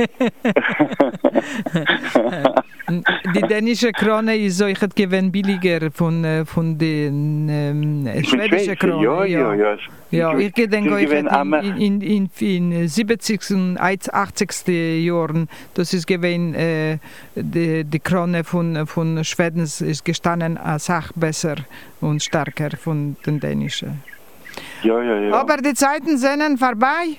Die dänische Krone ist solch gewesen billiger von, von den ähm, schwedischen Kronen. Ja, ja, ja. Ja, ich denke euch in, in, in, in siebzigsten und achtzigsten Jahren, das ist gewesen, äh, die, die Krone von, von Schweden ist gestanden eine Sache besser und stärker von den dänischen. Ja, ja, ja. Aber die Zeiten sind vorbei.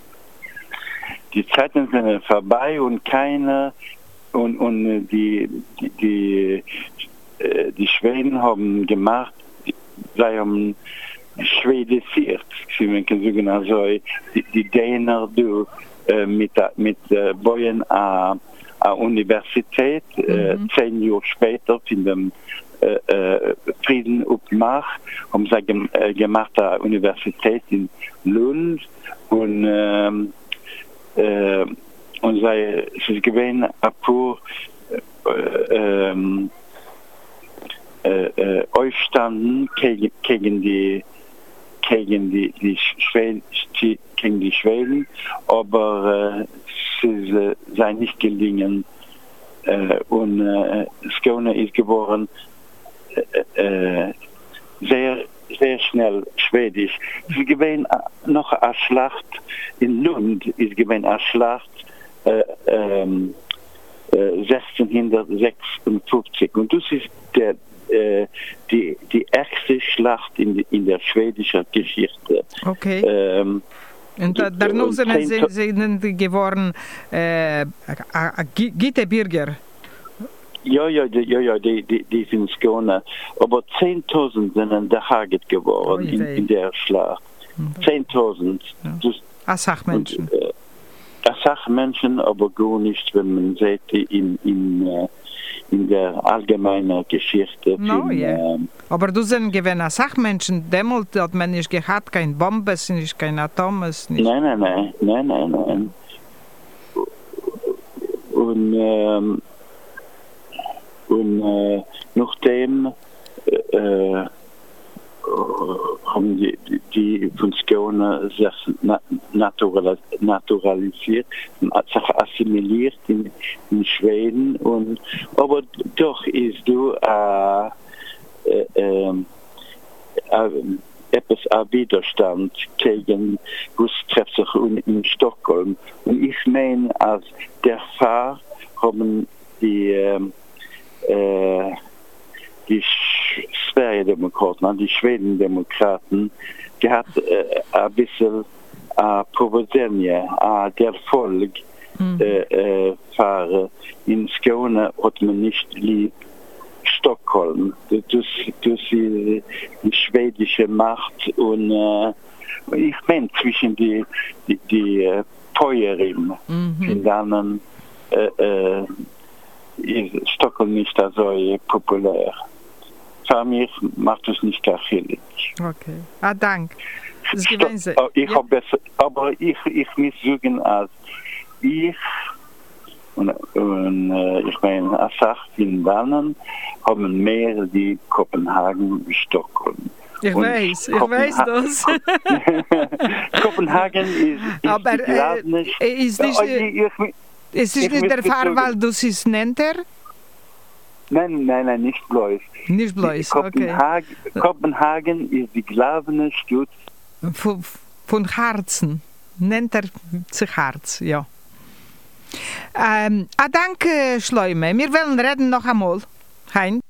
Die Zeiten sind vorbei und keine und, und die, die, die, die Schweden haben gemacht, sie haben schwedisiert, wie man kann sagen, also die, die Däner du, äh, mit, mit äh, Boyen an der Universität, mhm. äh, zehn Jahre später in dem äh, äh, Frieden aufgemacht, haben sie gem, äh, gemacht an der Universität in Lund und ähm, äh, und sei es ist gewesen ein paar äh, ähm, äh, äh, Aufstanden gegen, gegen die gegen die, die Schweden, gegen die Schweden, aber äh, es äh, sei nicht gelingen. Äh, und äh, Skåne ist geworden äh, äh, sehr, sehr schnell schwedisch. Es ist gewesen noch eine Schlacht in Lund, ist gewesen eine Schlacht äh, ähm, äh, sechzehnhundertsechsundfünfzig. Und das ist der Die, die erste Schlacht in, in der schwedischen Geschichte. Okay. Ähm, und da, danach sind sie, sie geworden äh, Gittebürger. Ja, ja, ja, ja, die, die, die sind Skåne. Aber zehntausend sind daheim geworden oh, in, in der Schlacht. zehntausend. Ja. Asachmenschen. Äh, Asachmenschen, aber gar nicht, wenn man sieht, in, in in der allgemeinen Geschichte. No, von, yeah. ähm, aber du sind gewähne Sachmenschen, damals hat man nicht gehabt, kein Bombes, nicht kein Atomes. Nicht. Nein, nein, nein, nein, nein, nein. Und, ähm, und äh, nachdem äh, haben die, die, die von Skåne sich na, natural, naturalisiert, sich assimiliert in, in Schweden. Und, aber doch ist du äh, äh, äh, äh, etwas ein Widerstand gegen, was trifft sich in, in Stockholm. Und ich meine, als der Fall haben die äh, äh, die Sverigedemokraten, die Schwedendemokraten, gehabt äh, ein bisschen äh, Provozenje, äh, der Volk mhm. äh, äh, für in Skåne hat man nicht lieb Stockholm. Das, das ist die, die schwedische Macht und äh, ich meine zwischen die die, die äh, Feuerin mhm. in denen äh, äh, ist Stockholm nicht so populär. Für mich macht es nicht erfüllig. Okay. Ah, danke. Das Sto- oh, ich ja. besser, aber ich, ich muss sagen, als ich und, und äh, ich meine, als ich in Dannen haben mehr die Kopenhagen wie Stockholm. Ich und weiß, ich weiß das. Kopenhagen ist, ist aber äh, nicht, ist nicht, äh, ich, ich, es ist nicht der Fall, weil du es nennt er? Nein, nein, nein, nicht bloß. Nicht bloß, Kopenhagen, okay. Kopenhagen ist die glaubende Stadt. Von, von Herzen. Nennt er sich Herz, ja. Ähm, ah, danke, Schleume. Wir wollen reden noch einmal. Hein?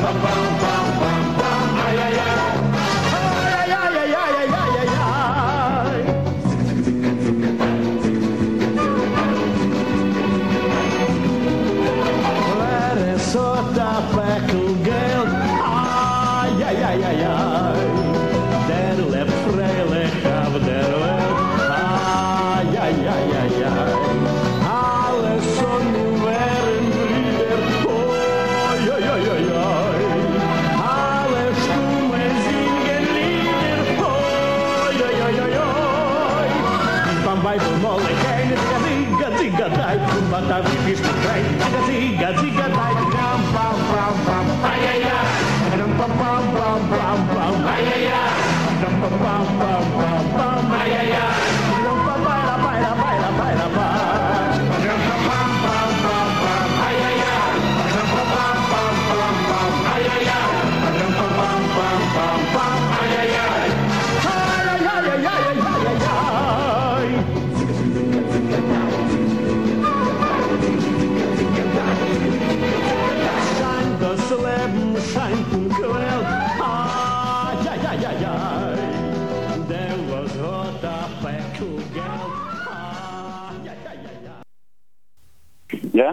Ja?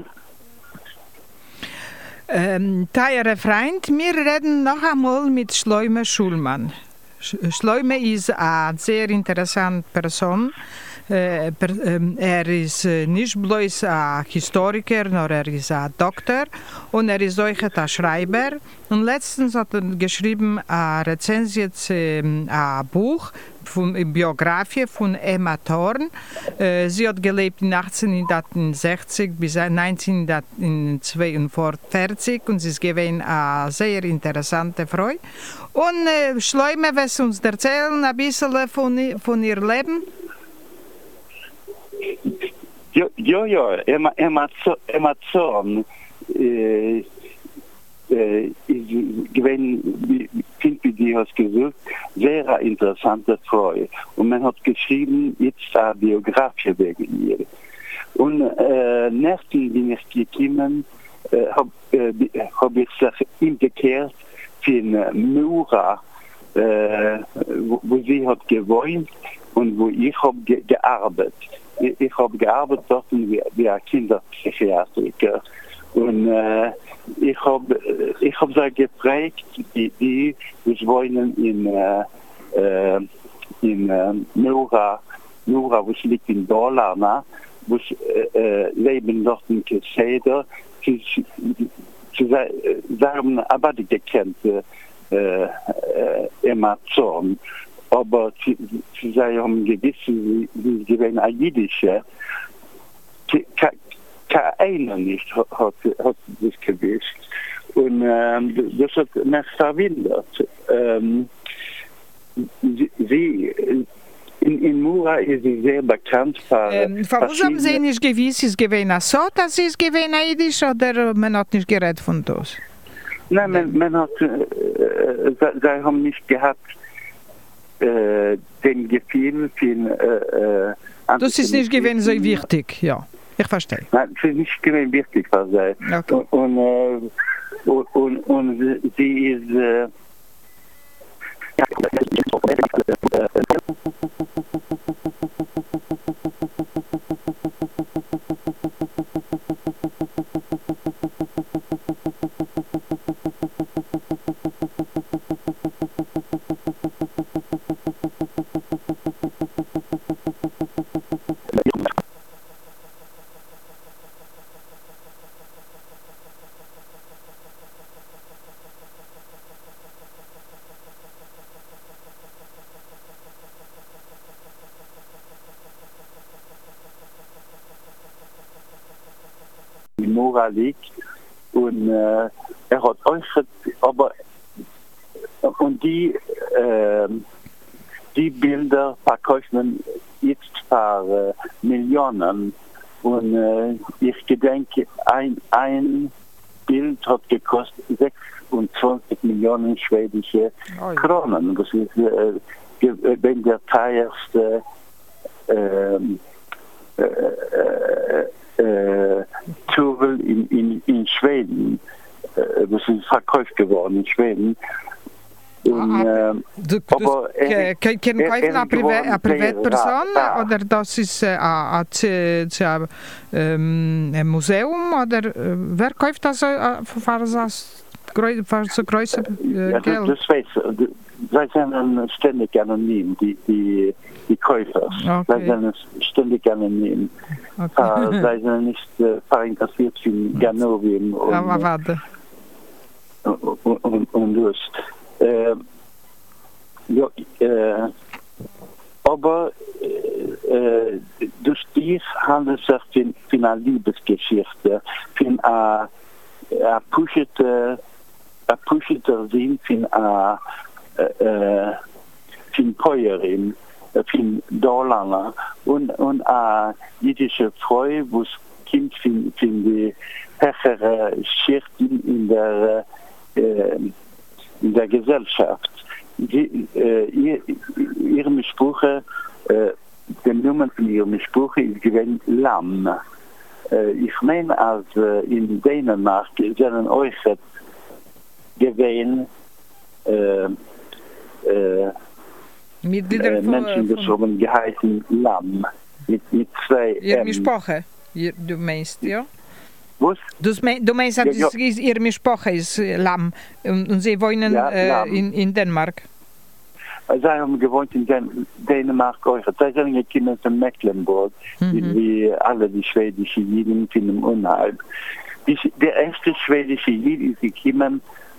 Ähm, Teiere Freund, wir reden noch einmal mit Schleume Schulmann. Schleume ist eine sehr interessante Person. Äh, per, ähm, er ist äh, nicht bloß ein Historiker, sondern er ist ein Doktor und er ist auch ein Schreiber. Und letztens hat er geschrieben eine Rezension zu ähm, einem Buch, von, eine Biografie von Emma Thorn. Äh, sie hat gelebt in achtzehnhundertsechzig bis neunzehnhundertzweiundvierzig und sie ist gewesen eine sehr interessante Frau. Und äh, Schleume, willst du uns erzählen ein bisschen von, von ihr Leben? Ja, ja, ja. Emma, Emma, Emma Zorn äh, äh, ist gewesen, wie wie die hast gesagt, sehr eine interessante Frau. Und man hat geschrieben, jetzt eine Biografie wegen ihr. Und äh, nachdem bin ich gekommen, äh, habe äh, hab ich sich umgekehrt für eine Mura, äh, wo, wo sie hat gewohnt und wo ich habe ge gearbeitet. Ich, ich habe gearbeitet dort wie, wie ein Kinderpsychiatriker. Und äh, ich habe ich hab sie gefragt, die, die wohnen in, äh, in äh, Nora, Nora, wo es liegt in Dalarna, wo es äh, leben dort in Keseder. Sie, sie, sie haben aber die gekannte äh, äh, Emma Zorn. Aber sie, sie haben gewiss, sie, sie gewesen eine jüdische. Keiner nicht hat, hat, hat das gewusst. Und ähm, das hat mich verwundert. Ähm, sie, sie, in, in Mura ist sie sehr bekannt. Für ähm, warum haben Sie nicht gewiss, ist gewesen so, dass sie ist gewesen jüdisch oder man hat nicht geredet von das? Nein, man, man hat, äh, sie, sie haben nicht gehabt, äh, den Gefühl für äh, das ist nicht gewesen so wichtig, ja. Ich verstehe. Nein, das ist nicht gewesen wichtig, was sie. Okay. Und, äh, und, und, und sie ist äh, Mora liegt und äh, er hat euch aber und die äh, die Bilder verkaufen jetzt für äh, Millionen und äh, ich gedenke ein ein Bild hat gekostet sechsundzwanzig Millionen schwedische oh, ja. Kronen. Das ist äh, wenn der teuerste äh, äh, äh, Turvel in, in, in Schweden. äh, das ist verkauft geworden in Schweden. Und, ah, äh, du, aber dus, er, kan kan er, kaufen eine Priva eine Privatperson ja. oder das ist äh, ein, ein, ähm, ein Museum oder äh, wer kauft das äh, für das für so große äh, ja, Geld? Das, das weiß ich. Sie sind ständig anonym, die, die, die Käufer. Okay. Sie sind ständig anonym. Okay. Sie sind nicht äh, verinteressiert in Ganovien und, Aber warte. und, und, und das. Äh, ja, äh, aber äh, durch dies handelt es sich für eine Liebesgeschichte, für eine, eine pushete, eine pushete Sinn, für eine äh, für eine Päuerin, für eine Dorlanger und, und eine jüdische Frau, wo es Kind für, für die höhere Schichten in der äh, in der Gesellschaft. Die, äh, ihr, ihre Sprache, äh, der Nummer von ihrer Sprache ist gewesen Lamm. Äh, ich meine, als äh, in Dänemark sind euch gewesen äh, äh, äh, Menschen, die haben geheißen Lamm. Mit, mit zwei Ihre Sprache, du meinst, ja? Was? Du, mein, du meinst, dass ja, ja. ihre Sprache ist Lamm und, und sie wohnen ja, äh, in, in Dänemark? Sie haben gewohnt in Dän Dänemark auch. Sie sind gekommen von Mecklenburg, mhm. wie alle die schwedischen Jiden in dem Unheil. Die, der erste schwedische Jid ist gekommen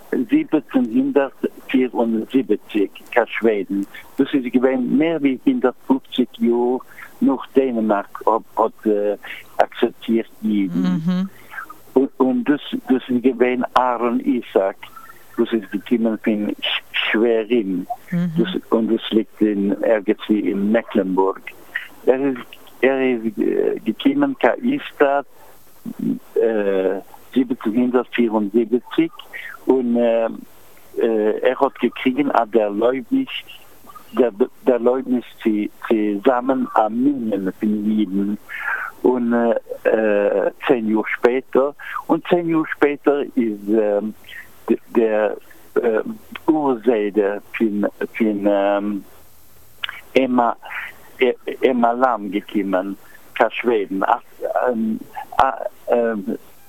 siebzehnhundertvierundsiebzig, in Schweden. Das ist gewesen mehr wie hundertfünfzig Jahre nach Dänemark hat, hat äh, akzeptiert Jiden. Mhm. Und, und das, das ist gewesen Aaron Isaac, das ist gekommen von Schwerin, mhm. das, und das liegt in, irgendwie in Mecklenburg. Er ist, er ist äh, gekommen, Kaistat, äh, siebzehnhundertvierundsiebzig, und äh, äh, er hat gekriegt an der Leibniz, der, der Leibniz zusammen am Minen von Jiden. Und äh, äh, zehn Jahre später, und zehn Jahre später ist äh, der äh, Ursäde von, von ähm, Emma, e, Emma Lamm gekommen, nach Schweden. Ach, ähm, äh,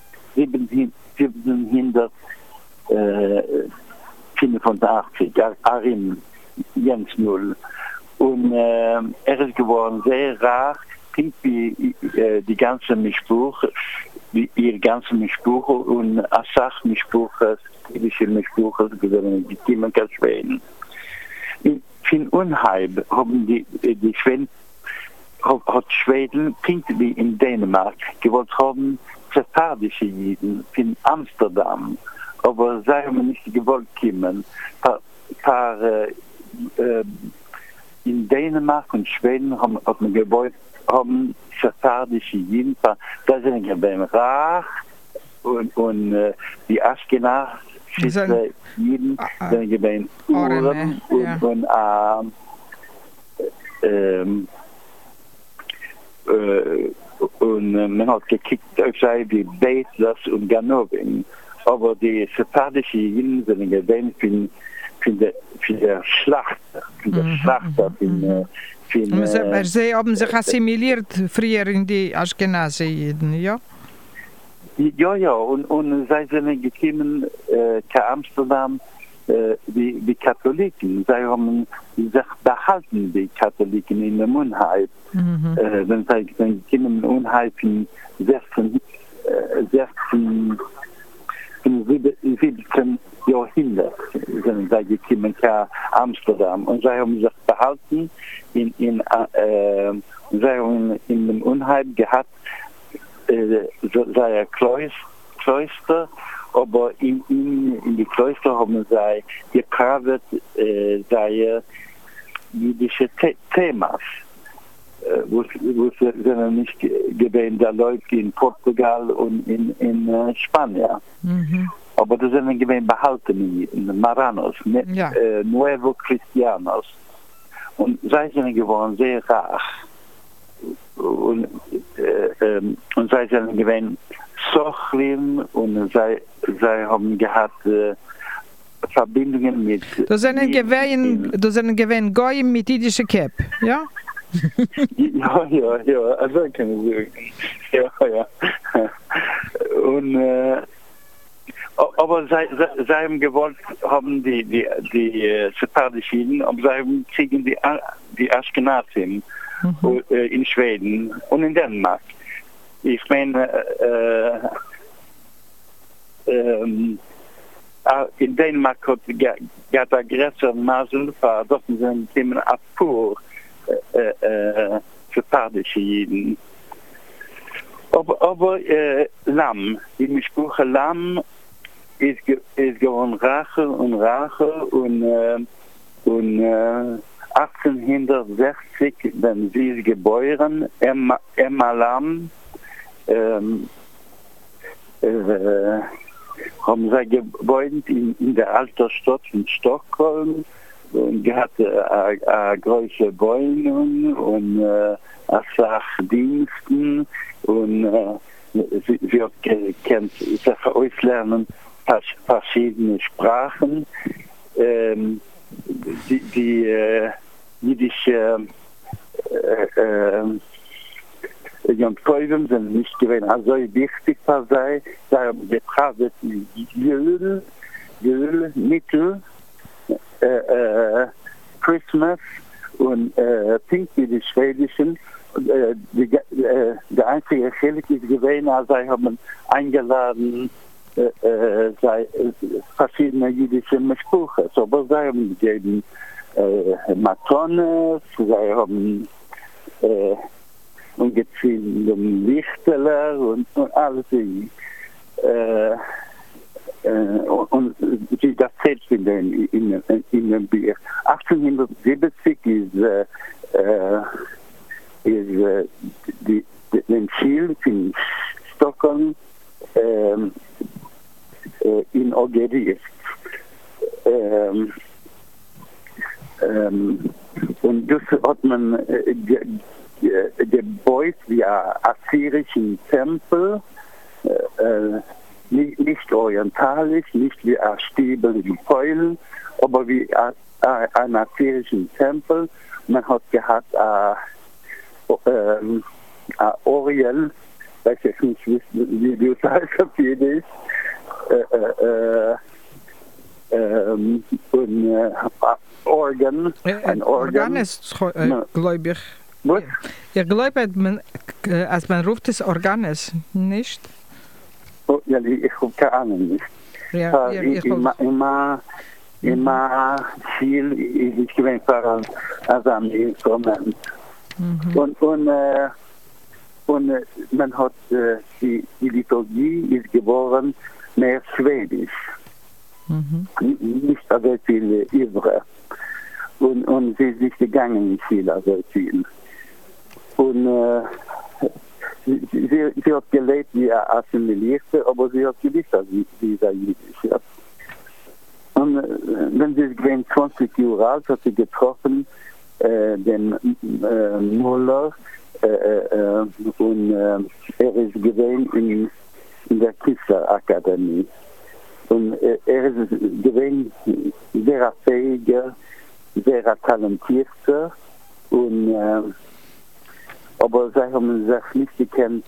siebzehnhundertfünfundachtzig, Arim Jens Null. Und äh, er ist geworden sehr rar, wie äh, die ganze Mischbuch, die, ihr ganze Mischbuch und Asach Mischbuch, jüdische Mischbuch, die Kinder aus Schweden. Für Unheil haben die, die Schweden, hat Schweden, wie in Dänemark, gewollt haben, sephardische Jiden in Amsterdam, aber sie haben nicht gewollt kommen. Paar, paar, äh, äh, in Dänemark und Schweden haben, hat man gewollt, haben sephardische Jiden, da sind gewesen Rach und, und äh, die Aschkenazische Jiden sind gewesen Uren und, ja. und äh, ähm, äh, und äh, man hat gekickt auf sei wie Beitlers und Ganovin, aber die sephardische Jiden sind gewesen für, für, der, für der Schlacht, für der mhm, Schlachter, für, für, äh, aber sie haben sich assimiliert früher in die Aschkenazi-Jiden, ja? Ja, ja, und, und sie sind gekommen äh, zu Amsterdam äh, wie, wie Katholiken. Sie haben sich behalten, die Katholiken in der Unheil. Mhm. Äh, wenn sie dann gekommen in Unheil von sechzehn, siebzehn Jahrhundert sind sie gekommen zu Amsterdam. Und sie haben sich behalten, in, in, äh, sie haben in dem Unheil gehabt, sei Kloster, aber in, in, in die Kloster haben sie gepravet äh, sei jüdische The Themas, äh, wo es nicht gewesen der Leute in Portugal und in, in äh, Spanien. Mhm. Aber das sind gewesen behalten in Maranos, ne, ja. äh, Nuevo Cristianos. Und sie sind geworden sehr rar. Und, äh, ähm, und sie sind gewesen Sochlim und sei sie haben gehabt äh, Verbindungen mit... Das sind ein Gewinn, das sind ein Gewinn Goy mit jüdischer Cap, ja? Ja, ja, ja, also kann ich sagen. Ja, ja. Und, äh, aber sie, sie, sie haben gewollt, haben die, die, die äh, Separatisten, aber sie haben kriegen die, die Ashkenazim mhm. äh, in Schweden und in Dänemark. Ich meine, äh, ähm, in Dänemark hat es eine größere Masel, dort sind Themen abpur äh, äh, Separatisten. Aber, aber äh, Lamm, die Mischbuche Lamm ist, ist geworden Rache und Rache und, äh, und äh, achtzehnhundertsechzig, wenn sie ist geboren, Emma, Emma Lamm, ähm, äh, haben sie gewohnt in, in der alten Stadt in Stockholm und hatte eine große Wohnung und äh, eine Sachdiensten und äh, sie, sie hat gekannt, sie auslernen verschiedene Sprachen. Ähm, die die äh, jüdische äh, äh, Jungfrauen sind nicht gewesen, also wichtig für sie. Sie haben gebraucht Öl, Öl, Mittel, äh, äh, Christmas und äh, Pink wie die Schwedischen. Äh, die, äh, der einzige Fehler ist gewesen, also sie haben eingeladen äh, äh, sei, äh, verschiedene jüdische Sprüche. So, aber sie haben gegeben äh, Matrones, sie haben äh, und gezielten Lichteler und, und alles. Äh, äh, und sie das selbst in den, in, in, in dem Bier. achtzehnhundertsiebzig ist, äh, äh, ist äh, die, die, den Schild in Stockholm äh, äh, inauguriert. Ähm, ähm, und das hat man äh, ge, gebaut wie ein assyrischen Tempel, äh, nicht, nicht orientalisch, nicht wie ein Stiebel in Keulen, aber wie ein, ein assyrischen Tempel. Man hat gehabt ein, ähm, ein Oriel, weiß ich nicht, wie du es heißt auf Jiddisch, äh, äh, äh, und äh, Organ, ein Organ. Organ ist, äh, glaube ich. Was? Ich glaube, man, als man ruft es Organes, nicht? Oh, ja, ich habe keine Ahnung nicht. Ja, äh, ich, ich immer, immer, immer viel ist gewesen für ein Instrument. Mhm. Und, und, äh, und äh, man hat äh, die, die Liturgie ist geworden mehr Schwedisch. Mhm. Nicht so viel Ivre. Und, und sie ist nicht gegangen in viel, also viel. Und äh, sie, sie, sie hat gelebt wie eine Assimilierte, aber sie hat gewusst, dass sie, sie sei jüdisch. Ja. Und äh, wenn sie gewesen zwanzig Jahre alt, hat sie getroffen äh, den äh, Müller äh, äh, und äh, er ist gewesen in, in der Künstlerakademie. Und äh, er ist gewesen sehr fähiger, sehr talentierter und äh, aber sie haben sich nicht gekannt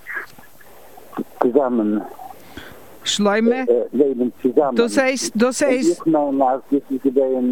zusammen Schleime? Äh, leben zusammen. Das heißt, das heißt... Ich meine, als das ist gewesen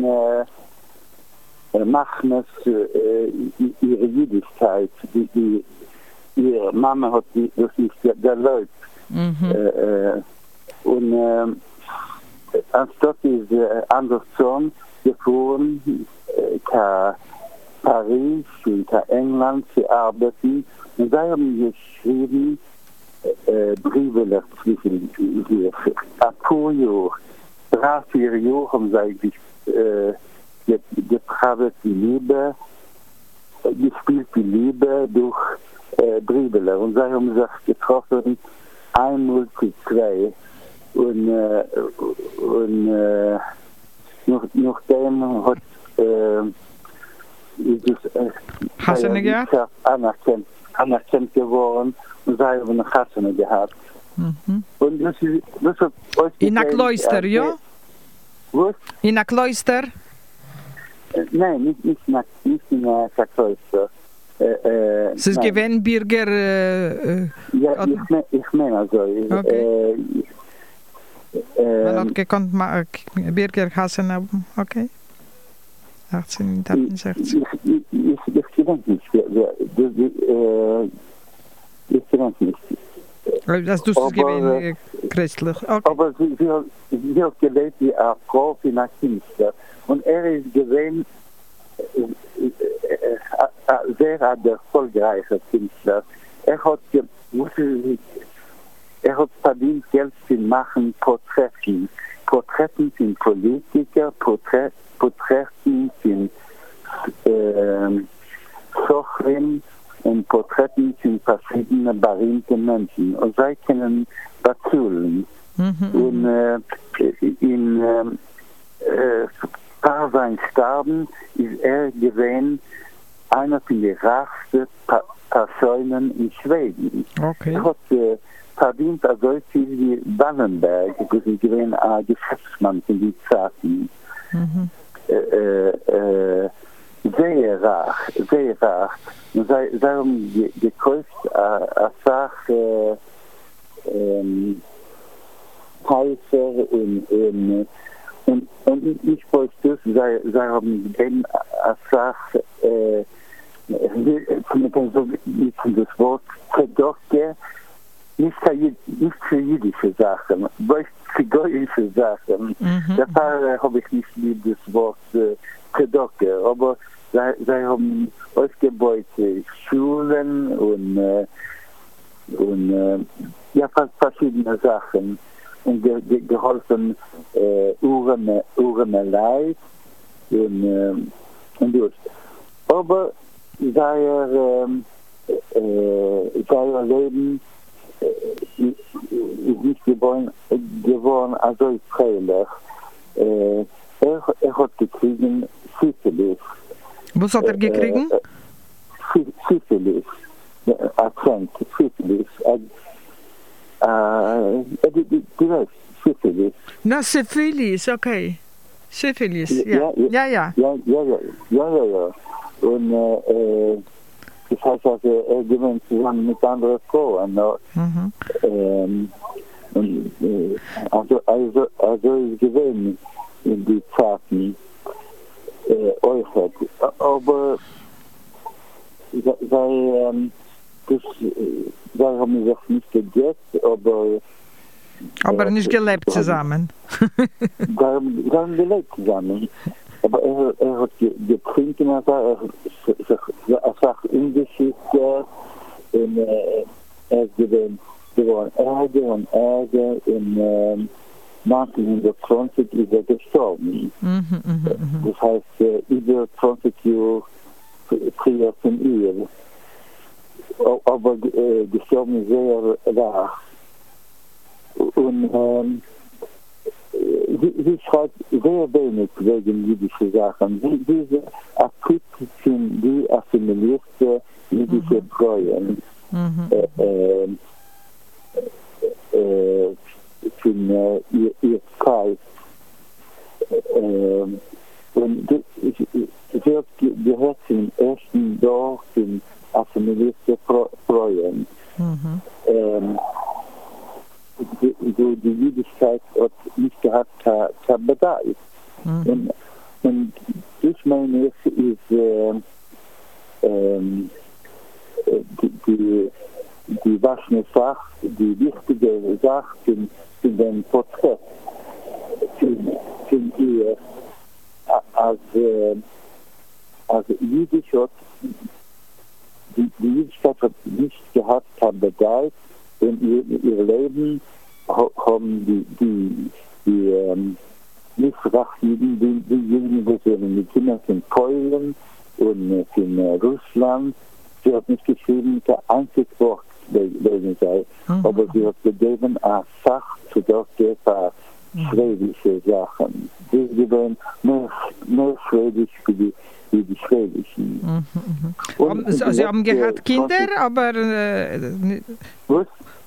äh, Machnes äh, ihre Jüdischkeit, die, die ihre Mama hat die, das nicht erlaubt. Mhm. Äh, und äh, anstatt ist äh, Anderson gefahren, äh, ka Paris und ka England zu arbeiten. Und sie haben geschrieben, äh, Briefe zwischen hier. Ein paar Jahre, drei, vier Jahre haben sie eigentlich äh, getrabt die Liebe, gespielt die Liebe durch äh, Briefe. Und sie haben sich getroffen, einmal zu zwei. Und, äh, und äh, nach, nachdem hat äh, ist es Hasene gehabt? Anerkennt, anerkennt geworden und sie haben eine Hasene gehabt. Mhm. Und das ist, das hat euch In einem Kloster, äh, ja? Was? In einem Kloster? Äh, nein, nicht, nicht, nach, nicht in einem Kloster. Äh, äh, Es ist gewesen Bürger... Äh, äh, ja, ich, mein, ich meine also. Okay. Äh, Man hat gekonnt, ma, Bürger hassen haben, okay. achtzehnhundertachtundsechzig. Ich, ich, ich, ich denke nicht. Äh, ich denke nicht. Das ist gewesen äh, christlich. Okay. Aber sie, sie, hat, sie hat gelebt wie eine Frau in einer Künstler. Und er ist gewesen ein sehr erfolgreicher Künstler. Er hat, er hat verdient Geld zu machen, Porträten. Porträten sind Politiker, Porträt, Porträten sind äh, Sochrin und Porträten sind verschiedene berühmte Menschen. Und sie können Bazulen. Mhm. Und äh, in äh, Par sein Sterben ist er gewesen einer von den reichsten pa- Personen in Schweden. Okay. Er hat äh, verdient so viel wie Wallenberg, das ist gewesen ein Geschäftsmann in die Zeiten. Mhm. Äh, äh, sehr reich, sehr reich. Und sie, sie haben ge- gekauft eine Sache, ähm, Häuser und, und Und, und ich wollte das, sie, sie haben den Sache, äh, mit das Wort Predocke, nicht für, nicht für jüdische Sachen, aber für goyische Sachen. Mhm. Da habe ich nicht lieb das Wort äh, Predocke, aber sie, sie haben ausgebaut Schulen und, äh, und äh, ja, verschiedene Sachen. Und ge- ge- geholfen äh, Uhren, Uhrenelei und, äh, und das. Aber sein äh, äh, Leben äh, ist nicht geworden, geworden also freilich. Äh, er, er hat gekriegt Syphilis. Was hat er gekriegt? Äh, Syphilis. Akzent, Syphilis. Uh, die, die, die weiß, Syphilis. Na, Syphilis, okay. Syphilis, ja. Ja, ja. Ja, ja, ja. ja, ja, ja. Und äh, das heißt, also, er gewinnt zusammen mit anderen Frauen. No? Mhm. Ähm, und, äh, also, also, also ist gewinnt in die Zeiten äh, äußert. Aber sei, ähm, das, da haben wir doch nicht gegessen, aber... Aber nicht gelebt zusammen. Da haben wir gelebt zusammen. Aber er, er hat getrinken, er hat sich umgeschickt und er ist geworden Ärger und Ärger und neunzehnhundertzwanzig ist er gestorben. Mhm, mh, mh. Das heißt, über zwanzig Jahre früher von ihr. Aber äh, gestorben sehr rar. Und ähm, sie, sie schreibt sehr wenig wegen jüdischen Sachen. Sie, diese akut sind die assimilierte jüdische Treuen. Mhm. Äh, äh, äh, von äh, ihr, ihr Kreis. Äh, und sie hat gehört zum ersten Dorf, zum assimilierte Treuen. Mhm. Ähm, die, die, die Jüdischkeit hat nicht gehabt, kein Bedarf. Mhm. Und, und ich meine, es ist äh, ähm, die, die, die waschende Sache, die wichtige Sache in, in dem Porträt von ihr, als, äh, als Jüdisch hat, die, die Jüdischkeit hat nicht gehabt, kein Bedarf. In ihr, ihr Leben haben die, die, die ähm, Nicht-Rachjuden, die, die Juden, die sind die Kinder in Polen und in äh, Russland. Sie hat nicht geschrieben, kein einziges Wort wegen sei, mhm. aber sie hat gegeben, eine Sache zu dort ein paar schwedische Sachen. Sie geben mehr, mehr Schwedisch für die, für die Schwedischen. Mhm, mhm. Und sie, sie haben gehabt Kinder, aber... Äh, was?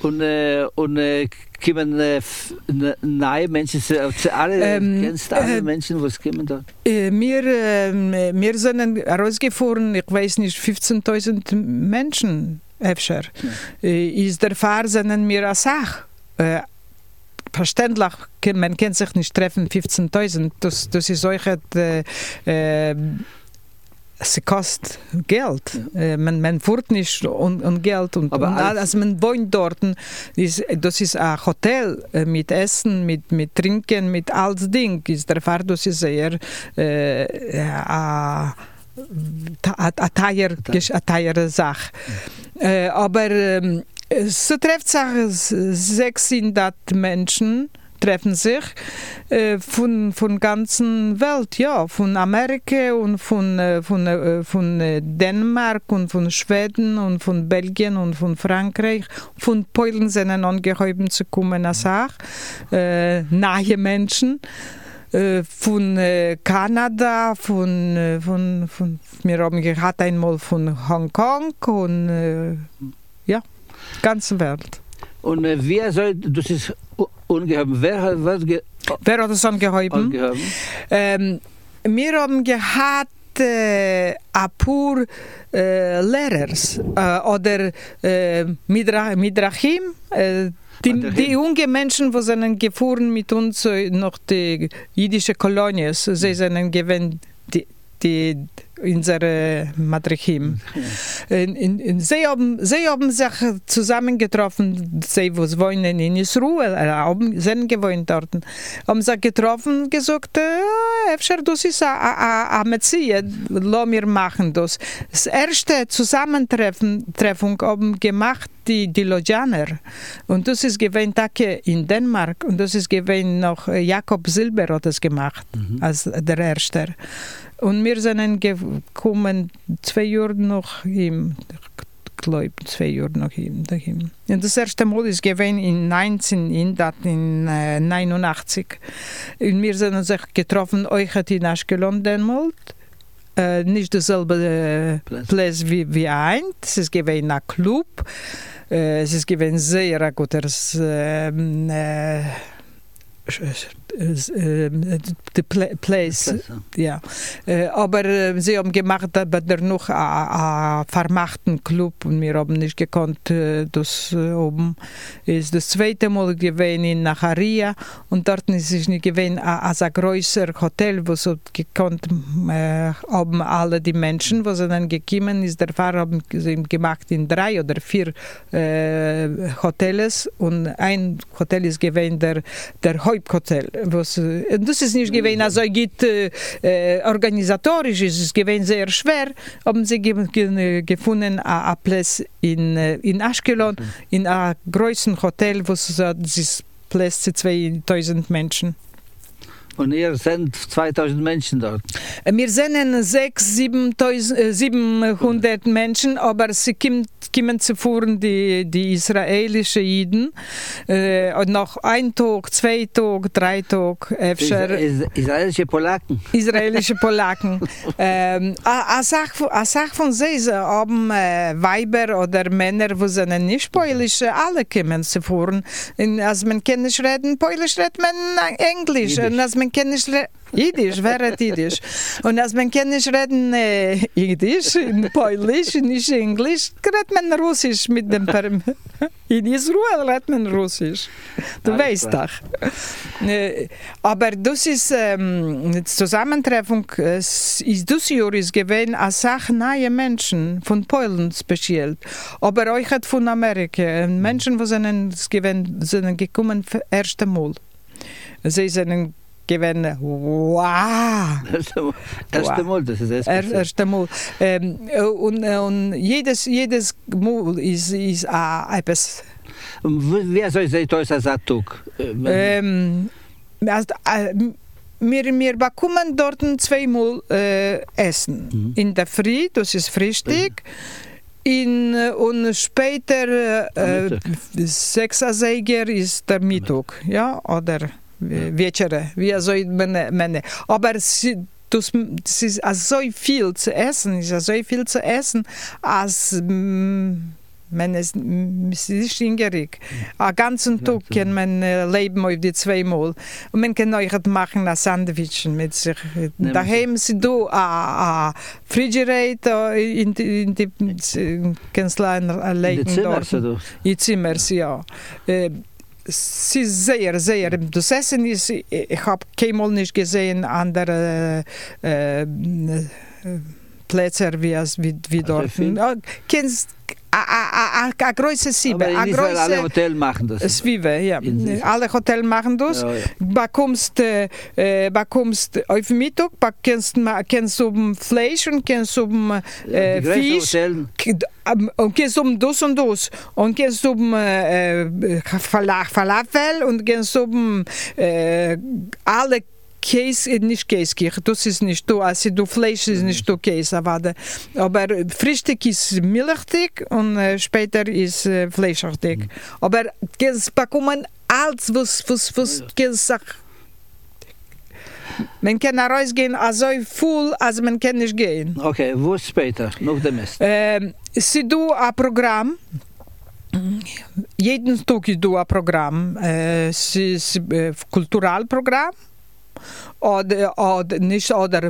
Und, äh, und äh, kommen äh, f- n- neue Menschen, zu, zu alle, Ähm, kennst du alle äh, Menschen, die kommen da? Äh, wir, äh, wir sind rausgefahren, ich weiß nicht, fünfzehntausend Menschen, öfter. Äh, ist der Fall, sind wir eine Sache. Äh, verständlich, man kann sich nicht treffen, fünfzehntausend, das, das ist euch, äh, äh, es kostet Geld. Ja. Äh, man, man fährt nicht und, und Geld. Und, Aber und als, also man wohnt dort. Ist, das ist ein Hotel äh, mit Essen, mit, mit Trinken, mit alles Ding. Ist der Fall, das ist sehr äh, eine teure Sache. Ja. Äh, aber äh, so trifft sich sechshundert Menschen, treffen sich äh, von von ganzen Welt, ja, von Amerika und von äh, von äh, von äh, Dänemark und von Schweden und von Belgien und von Frankreich, von Polen sind angeheuben zu kommen, als auch äh, nahe Menschen. Äh, von äh, Kanada, von, äh, von, von, wir haben gehabt einmal von Hongkong und äh, ja, ganze Welt. Und äh, wer soll, das ist ungeheben, wer wird ge Wer hat das angeheuben? angeheben? Ähm, wir haben gehabt äh, ein paar äh, Lehrer äh, oder äh, Midra Midrachim, äh, die, die jungen Menschen, die sind gefahren mit uns äh, nach die jüdische Kolonie, sie sind gewesen, die, die unsere Madrachim. Ja. In, in, in, sie, haben, sie haben sich zusammengetroffen, sie, die wohnen in Israel, äh, haben, sind gewohnt dort, haben sich getroffen und gesagt, äh, das ist eine Metzie, lass wir machen das. Das erste Zusammentreffen Treffung haben gemacht die, die Lodjaner. Und das ist gewesen in Dänemark und das ist gewesen noch Jakob Silber hat das gemacht, mhm. als der Erste. Und wir sind gekommen zwei Jahre noch ihm, ich glaube, zwei Jahre noch ihm. Und das erste Mal ist gewesen in neunzehnhundertneunundachtzig. Und wir sind uns getroffen, euch hat in Ashkelon damals. Äh, nicht dasselbe äh, Platz wie, wie ein. Es ist gewesen ein Club. Äh, es ist gewesen sehr ein gutes äh, äh, the place, ja. Aber sie haben gemacht, aber noch einen vermachten Club und wir haben nicht gekonnt, das oben ist das zweite Mal gewesen in Nacharia und dort ist es nicht gewesen als ein größer Hotel, wo so gekonnt haben alle die Menschen, wo sie dann gekommen ist, der Fahrer haben sie gemacht in drei oder vier äh, Hotels und ein Hotel ist gewesen der, der Haupthotel. Was, das ist nicht gewesen, also geht, äh, organisatorisch ist es gewesen sehr schwer, haben sie ge ge gefunden einen Platz in, in Ashkelon, mhm. in einem großen Hotel, wo es ist Platz zu zweitausend Menschen. Und ihr sind zweitausend Menschen dort? Wir sind sechshundert, siebenhundert Menschen, aber sie kommen, kommen zu fuhren die, die israelischen Juden. Äh, und noch ein Tag, zwei Tage, drei Tage. Öfter. Is, is, israelische Polaken? Israelische Polaken. ähm, eine Sache von sie haben äh, Weiber oder Männer, die sind nicht Polisch, alle kommen zu fuhren. Und als man kann nicht reden Polisch, redet man Englisch. Und als man kann nicht Jiddisch, wer hat Jiddisch? Und als man kann nicht reden äh, Jiddisch, in Polisch, nicht Englisch, redet man Russisch mit dem Perm. In Israel redet man Russisch. Du Alles weißt klar. Doch. Äh, aber das ist ähm, die Zusammentreffung, äh, ist das Jahr ist gewesen, als Sache neue Menschen, von Polen speziell, aber euch hat von Amerika, Menschen, die sind, sind gekommen für das erste Mal. Sie sind gewesen, wow! Erste Mal, das ist das erste Mal. Ähm, und, und jedes, jedes Mal ist, ist äh, etwas. Wer soll sich das als Tag? Ähm, also, äh, wir, wir bekommen dort zweimal äh, Essen. Mhm. In der Früh, das ist Frühstück. In, und später, äh, sechser ist der Mittag, ja, oder Wieczere, wie soll man nennen. Aber es ist so viel zu essen, es ist so viel zu essen, als mm, Man ist, ist nicht hingerig. Einen ganzen Tag kann man äh, leben auf die zweimal. Und man kann euch machen ein Sandwich mit sich. Nee, Daheim sind du ein Refrigerator in die, in die kannst du legen dort. In die Zimmer, ja. Äh, es ist sehr, sehr, das Essen ist, ich habe keinmal nicht gesehen andere äh, Plätze wie, wie, wie dort. Ja, kennst eine große Siebe. Aber in Israel alle Hotels machen das. Zwiebel, ja. Alle Hotels machen das. Ja, ja. Bekommst, äh, bekommst auf Mittag, kennst, kennst du Fleisch und kennst du äh, Fisch. Und kennst du das und das. Und kennst du äh, Falafel und kennst du äh, alle Käse, nicht Käsekirche, das ist nicht so, also du Fleisch ist nicht so Käse, aber, aber Frühstück ist milchig und äh, später ist äh, fleischartig. Mhm. Aber es bekommen alles, was, was, was Käse sagt. Man kann rausgehen, also voll, als man kann nicht gehen. Okay, wo ist später, noch der Mist? Ähm, sie do ein Programm, jeden Tag ist do ein Programm, äh, es ist ein äh, Kulturalprogramm, oder, oder nicht, oder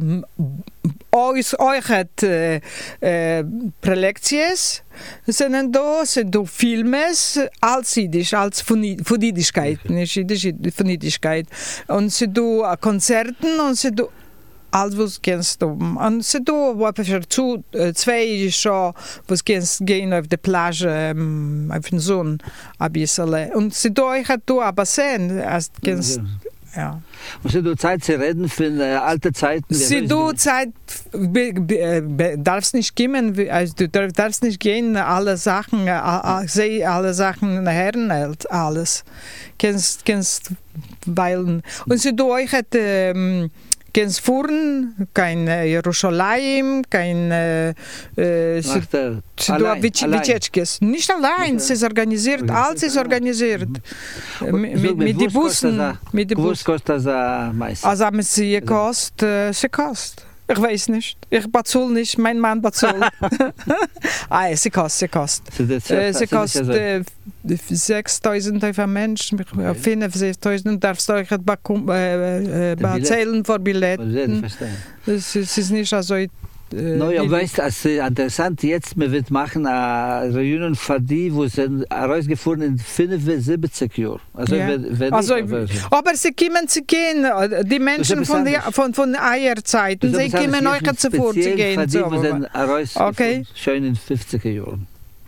euch, euch hat äh, äh, Prelektions, sind da, sind da Filmes, als Jiddisch, als von Jiddischkeit, nicht Jiddisch, von Jiddischkeit. Und sie da Konzerten und sie da alles, was kennst du. Und sie da, zu zwei schon, was kennst gehen auf der Plage, ähm, auf den Sonne, ein bisschen. Und sie da, ich hatte da ein Bassin, als kennst ja. Und sie du Zeit zu reden für äh, alte Zeiten? Sie du Zeit, be, be, be, darfst nicht kommen, also du darfst nicht gehen, alle Sachen, äh, alle Sachen Herren, alles. Kennst, kennst weilen. Und sie du euch hat, ähm, kennst fuhren, kein äh, Jerusalem, kein äh, äh, Ach, der, allein, Witschetschkes. Nicht allein, es ist organisiert, alles ist organisiert. Mhm. Mit, mit, mit den Bussen. Mit den Bussen. Was kostet das meistens? Also haben sie gekostet, äh, sie kostet. Ich weiß nicht. Ich bezahle nicht, mein Mann bezahlt. ah, sie kostet, sie kostet. Äh, sie kostet äh, sechstausend auf einen Mensch, okay. fünftausend darfst du euch äh, äh, bezahlen für Billetten. Es ist nicht so... Äh, no, ja, weißt du, es ist interessant, jetzt wir wird machen eine Reunion für die, wo sie herausgefunden in fünfundsiebzig Jahren. Also, ja. wenn, wenn also, ich, aber, aber sie kommen zu gehen, die Menschen von der von, von Eierzeiten, sie kommen euch zuvor zu gehen. Die, wo sie okay. Schon in fünfziger Jahren.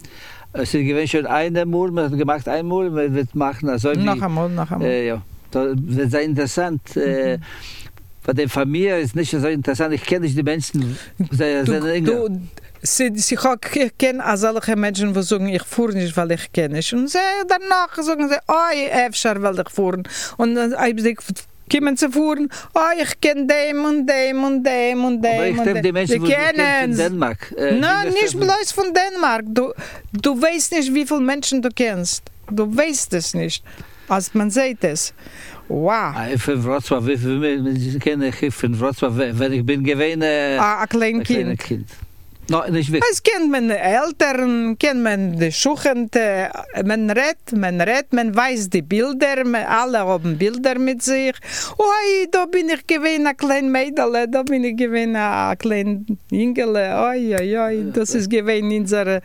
Es ist gewesen schon einmal, man hat gemacht einmal, man wird machen, also wie, noch einmal, noch einmal. Äh, ja, das wird sehr interessant. Mhm. Äh, Bei der Familie ist nicht so interessant. Ich kenne nicht die Menschen. Sehr, sehr du, du, sie, sie kennen solche Menschen, die sagen, ich fuhre nicht, weil ich kenne nicht. Und sie, danach sagen sie, oh, ich weil ich fuhren. Und dann kommen sie fuhren, oh, ich kenne dem und dem und dem und dem. Aber ich denke, die Menschen, die kennen von Dänemark. Äh, Nein, nicht bloß von Dänemark. Du, du weißt nicht, wie viele Menschen du kennst. Du weißt es nicht. Als man sieht es. Wow. Von Wrocław, wie viele Menschen kenne ich von Wrocław, wenn ich bin gewesen, äh, ah, ein kleines Kind. kind. No, nicht wirklich. Es kennt man die Eltern, kennt man die Schuchen, man redet, man redet, man weiß die Bilder, man, alle haben Bilder mit sich. Oi, da bin ich gewesen, ein kleines Mädel, da bin ich gewesen, ein kleines Engel, oi, oi, oi, das ist gewesen unsere,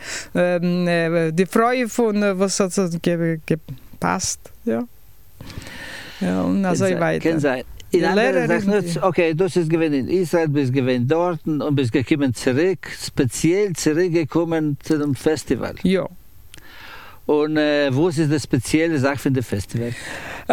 ähm, die Freude von, was hat es gepasst, ja. Ja, und also weiter. Kann sein. In anderen Sachen, okay, du bist gewesen in Israel, bist gewesen dort und bist gekommen zurück, speziell zurückgekommen zu dem Festival. Ja. Und äh, was ist die spezielle Sache für das Festival? Uh,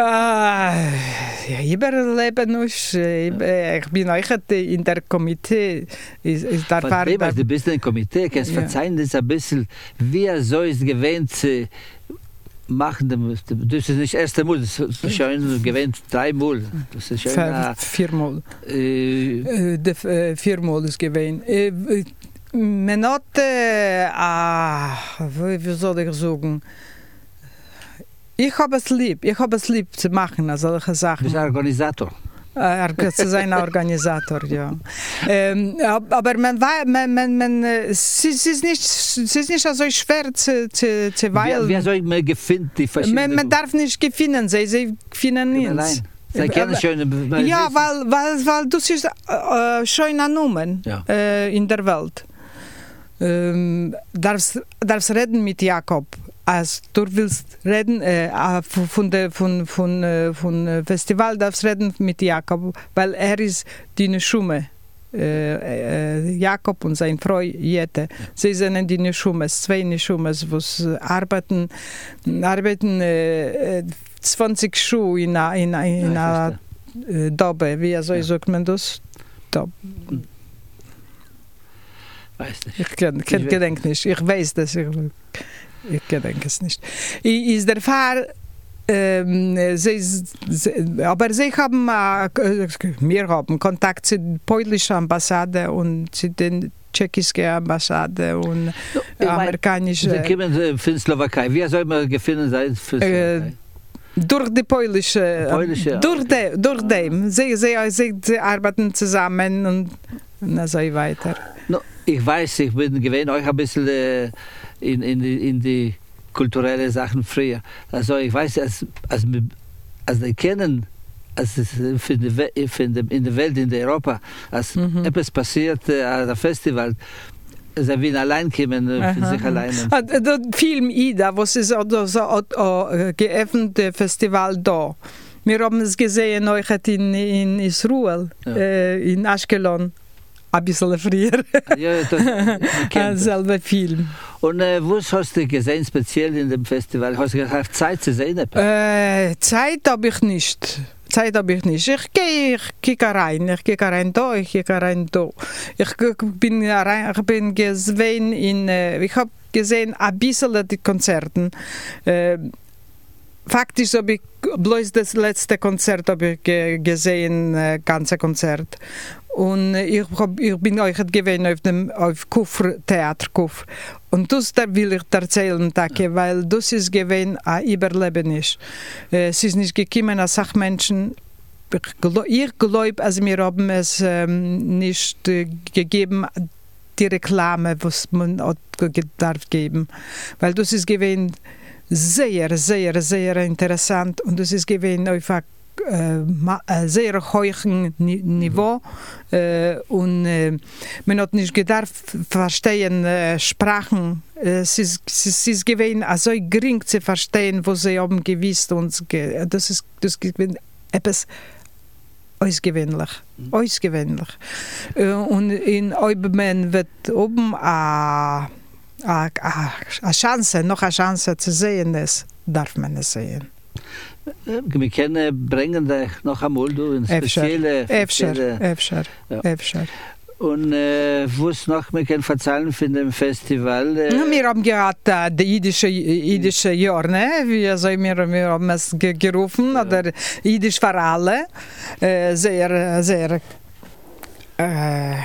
ja, überleben uns. Ich bin euch in der Komitee. Ich, ich darf Von dem, du bist im Komitee, kannst du ja. verzeihen, das ein bisschen, wie er so ist gewesen zu machen. Das ist nicht das erste Mal, das ist schon gewesen dreimal. Das ist schon uh, viermal. Äh, uh, uh, viermal ist gewesen. Uh, Man hat, äh, uh, wie soll ich sagen, ich habe es lieb, ich habe es lieb zu machen, solche Sachen. Du bist ein Organisator? Er zu sein Organisator, ja. Ähm, aber man war, man, man, man, es ist nicht, es ist nicht so schwer zu, zu, zu weil. Wie, wie soll man finden, die verschiedenen? Man, man darf nicht finden, sie, sie finden nichts. Sie kennen schöne. Ja, weil, weil, weil das ist äh, schöne Nummern ja. äh, in der Welt. Ähm, darfst, darfst reden mit Jakob. Als du willst reden äh, von der von von äh, von Festival, darfst reden mit Jakob, weil er ist die Schumme. Äh, äh, Jakob und sein Frau Jette, sie sind die Schummes, zwei Schummes, die arbeiten, arbeiten äh, zwanzig Schuhe in einer in, in ja, äh, Dobe, wie so ja. sagt man das? Dobe. Weiß nicht. Ich kann, kann gedenk nicht, ich weiß das. Ich, Ich denke es nicht. Ist der Fall, ähm, sie, sie, aber sie haben, äh, wir haben Kontakt zur polnischen Ambassade und zu den tschechischen Ambassade und no, amerikanische. Sie kommen für die Slowakei. Wie soll man gefunden sein für die Slowakei? Äh, durch die polnische, polnische durch, de, durch dem. Sie, sie, sie, sie arbeiten zusammen und, und so weiter. No, ich weiß, ich bin gewesen euch ein bisschen äh, in, in, die, in die kulturellen Sachen früher. Also ich weiß, als, als, als wir kennen, als es für die, für die, in der Welt, in Europa, als mhm. etwas passiert äh, an einem Festival, sie werden allein kommen, für sich alleine. Der Film Ida, was ist ein geöffnetes Festival da. Wir haben es gesehen euch in, in Israel, ja. äh, in Ashkelon. Ein bisschen früher. Ja, das selber Film. Und äh, was hast du gesehen, speziell in dem Festival? Hast du gehabt Zeit zu sehen? Äh, Zeit habe ich nicht. Zeit habe ich nicht. Ich gehe, ich kicke rein. Ich kicke rein da, ich kicke rein da. Ich bin rein, ich bin gesehen in, äh, ich habe gesehen ein bisschen die Konzerten. Äh, faktisch habe ich bloß das letzte Konzert habe ich gesehen, äh, ganze Konzert. Und ich, hab, ich bin euch gewesen auf dem auf Kufr, Theaterkufr. Und das da will ich erzählen, Tage, weil das ist gewesen ein Überleben ist. Es ist nicht gekommen als Sachmenschen. Ich glaube, also wir haben es ähm, nicht äh, gegeben, die Reklame, was man darf geben. Weil das ist gewesen sehr, sehr, sehr interessant und das ist gewesen einfach äh, sehr hohen Niveau äh, und äh, man hat nicht gedacht verstehen äh, Sprachen. Es ist, es ist gewesen so gering zu verstehen, was sie haben gewusst und das ist das gewesen etwas ausgewöhnlich, mhm. ausgewöhnlich. Äh, und in Oben wird oben a eine Chance, noch eine Chance zu sehen, das darf man es sehen. Wir können bringen dich noch einmal durch in spezielle... Efter, Efter, Efter. Und äh, was noch, wir können erzählen von dem Festival? Äh wir haben gehabt äh, das jüdische, jüdische Jahr, ne? wir, also wir, wir haben es gerufen, ja. Oder Jüdisch für alle, äh, sehr, sehr... Äh,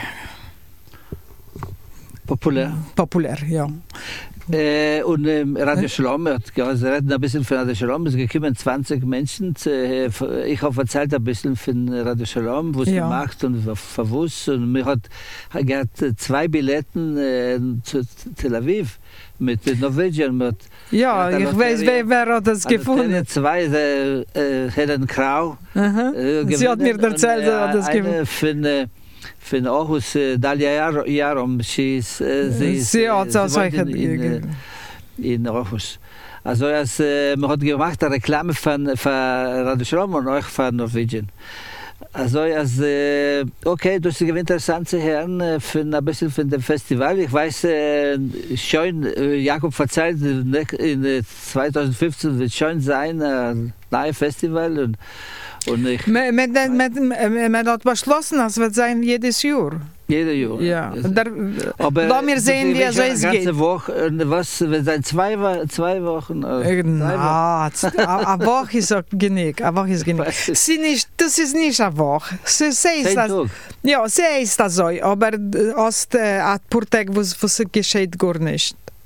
populär. Populär, ja. Äh, und ähm, Radio Shalom, also reden ein bisschen von Radio Shalom, es gekommen zwanzig Menschen. Äh, ich habe erzählt ein bisschen von Radio Shalom, was ja. sie macht und für was. Und mir hat, hat zwei Billetten äh, zu Tel Aviv mit den Norwegiern. Mit, ja, ich weiß, wer, wer hat das gefunden. Zwei, äh, äh, Helen Krau. Äh, sie hat mir erzählt, sie hat das gefunden. Von Aarhus, Dalia Jarom, sie ist, äh, sie ist sie hat äh, sie in, in, in Aarhus. Also als, äh, man hat gemacht eine Reklame von, von Radio Shalom und auch von Norwegen. Also als, äh, okay, das ist interessant zu hören von ein bisschen von dem Festival. Ich weiß äh, schon, äh, Jakob verzeiht, in zwanzig fünfzehn wird schon sein, ein neues Festival und Und ich man, man, man, man hat beschlossen, es wird sein jedes Jahr. Jedes Jahr. Ja. Da, aber lass mir sehen, wie es es geht. Ganze Woche, was wird sein zwei, zwei Wochen? Äh, Na, eine Woche ist auch genug. Eine Woche ist genug. Sie nicht, das ist nicht eine Woche. Sie, sie ist das, ja, sie ist das so, aber aus ein paar Tagen, wo es geschieht gar nicht.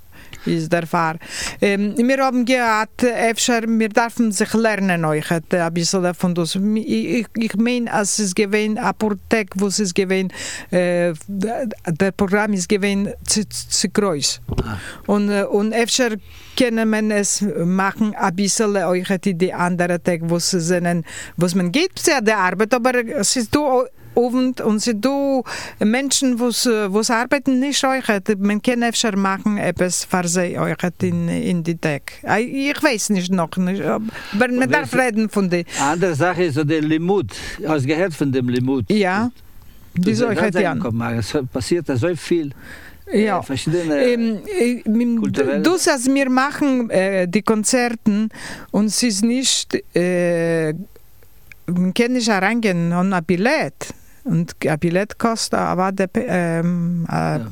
ist der Fall. Ähm, wir haben gehabt, öfter, wir dürfen sich lernen euch ein bisschen von das. Ich, ich meine, als es gewesen, Apothek, wo es gewesen, äh, der Programm ist gewesen zu, zu groß. Ah. Und, und öfter können man es machen, ein bisschen euch die andere Tag, wo es sind, wo man geht sehr der Arbeit, aber es ist du Abend und sie do Menschen, die arbeiten nicht euch, man kann öfter machen, etwas für sie euch in, in die Tag. Ich weiß nicht noch, nicht, aber man darf reden von dem. Andere Sache ist so der Limud. Hast du gehört von dem Limud? Ja, die soll ich halt ja. Es passiert da so viel. Ja, äh, verschiedene ähm, äh, du sagst, wir machen äh, die Konzerten und es ist nicht, äh, man kann nicht reingehen an ein Billett. Und ein Billett kostet aber de, ähm, äh, ja.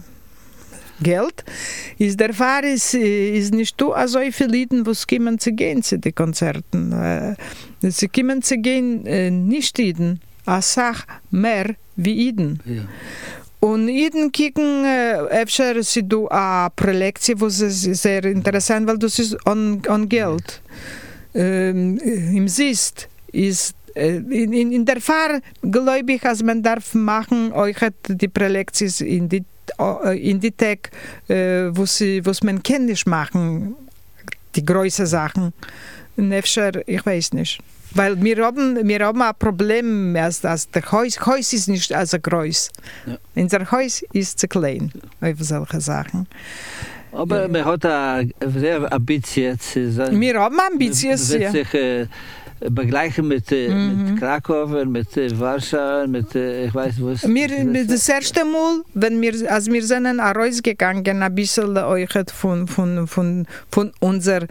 Geld. Ist der Fall ist, ist nicht so viele Leute, die kommen zu gehen zu den Konzerten. Äh, sie kommen zu gehen, äh, nicht jeden, eine Sache mehr wie jeden. Ja. Und jeden kicken, öfter äh, sie do eine Prelektion, was ist sehr interessant, weil das ist an, an Geld. Ähm, Im Siehst ist In, in, in der Fall glaube ich, dass man darf machen, euch die Prelektions in die, in die Tag, äh, wo sie, was man kann nicht machen, die größeren Sachen. Nefscher, ich weiß nicht. Weil wir haben, wir haben ein Problem, als, als der Haus, Haus ist nicht so groß. Ja. Unser Haus ist zu klein, ja. Auf solche Sachen. Aber man hat eine sehr Ambition. Wir haben Ambition, ja. Begleichen mit, mhm. mit Krakow, mit Warschau, mit ich weiß was. Wir, das erste Mal, wenn wir, als wir sind rausgegangen, ein bisschen euch von, von, von, von unserer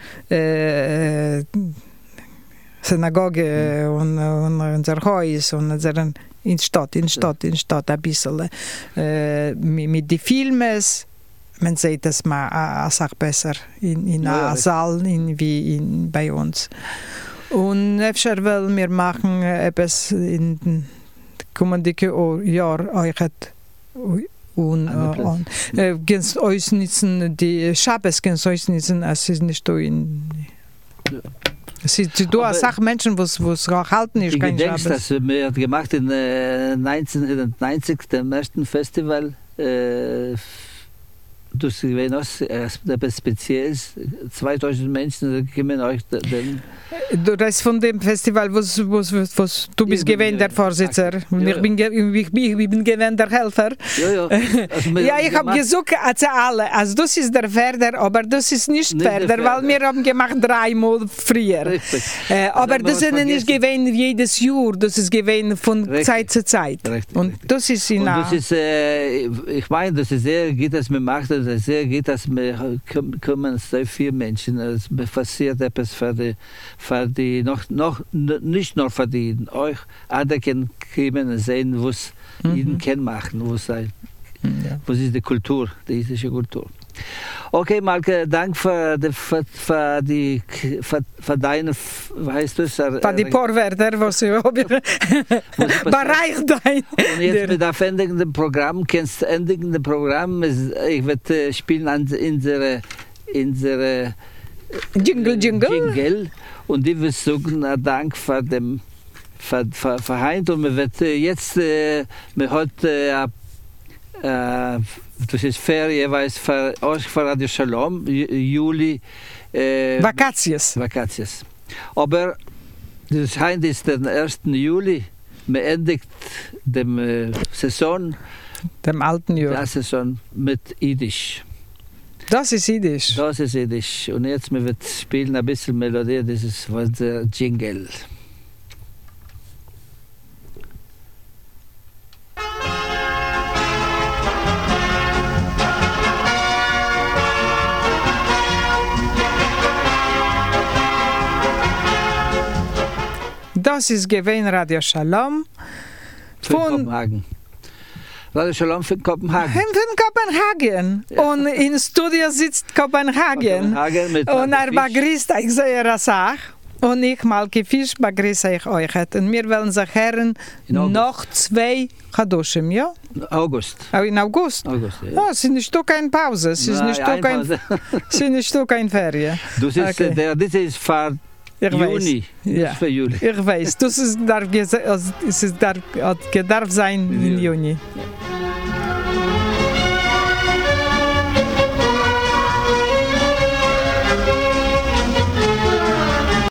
äh, Synagoge mhm. und, und unser Haus und unseren in Stadt, in Stadt, in Stadt ein bisschen äh, mit, mit den Filmen. Man sieht das mal eine Sache besser in, in ja, einem Saal in, wie in, bei uns. Und öfter wollen wir machen etwas in den kommenden Jahren euch und äh, ganz euch nützen, die Schabes ganz euch nützen, es ist nicht so in... Ja. Es sind du als Menschen, die es halten, ist kein Schabes. Ich denke, das wir hat gemacht in äh, neunzehnhundertneunzig, dem ersten Festival, äh, das ist etwas Spezielles. zweitausend Menschen kommen euch dann. Du redest von dem Festival, was, was, was du bist gewesen, der Vorsitzer. Und ja, ich bin, ich, ich bin gewesen, der Helfer. Ja, ja. Also ja, ich habe gesagt, also alle, also das ist der Förder, aber das ist nicht, nicht Förder, weil wir haben gemacht dreimal früher. Äh, aber das ist nicht gewesen jedes Jahr, das ist gewesen von Richtig. Zeit zu Zeit. Richtig. Und das ist in Und das ist, äh, ich meine, das ist sehr gut, dass man macht, das ist sehr gut, dass wir kommen, so viele Menschen, es passiert etwas für die für die noch, noch nicht nur für die euch andere können kommen und sehen, was mhm. jeden können machen, was sein, ja. Was ist die Kultur, die jüdische Kultur. Okay, Malke, danke für die, für, für die, für, für deine, wie heißt das? Für die Vorwärter, was ich habe. Bereich dein. Und jetzt mit dem endenden Programm, kennst du endende Programm, ich werde spielen an unsere, unsere Jingle, Jingle. Jingle. Und ich will sagen, Dank für dem für, für, für Heint. Und wir wird jetzt, äh, wir hat, äh, äh, das ist Ferien, weiß für euch für Radio Shalom, Juli. Äh, Vakations. Vakations. Aber das Heint ist der ersten Juli, wir endigt dem äh, Saison. Dem alten Jahr. Der Saison mit Yiddish. Das ist Yiddish. Das ist Yiddish. Und jetzt wir wird spielen ein bisschen Melodie, das ist unser Jingle. Das ist gewesen Radio Shalom von Kopenhagen. Radio Shalom von Kopenhagen. Von Kopenhagen. Ja. Und im Studio sitzt Kopenhagen. Kopenhagen mit und er begrüßt, ich sehe das auch. Und ich mal Fisch begrüße ich euch. Und wir wollen sich hören noch zwei Chadoshim, ja? August. Oh, in August? August, ja. Oh, es ist nicht doch keine Pause, es ist Nein, nicht doch kein, es ist nicht doch keine Ferien. Das ist, Okay. der, das ist für Ich Juni. weiß. Ja. Das ist für Juli. Ich weiß, das ist, darf, es ist, darf, darf sein in Juni. Ja.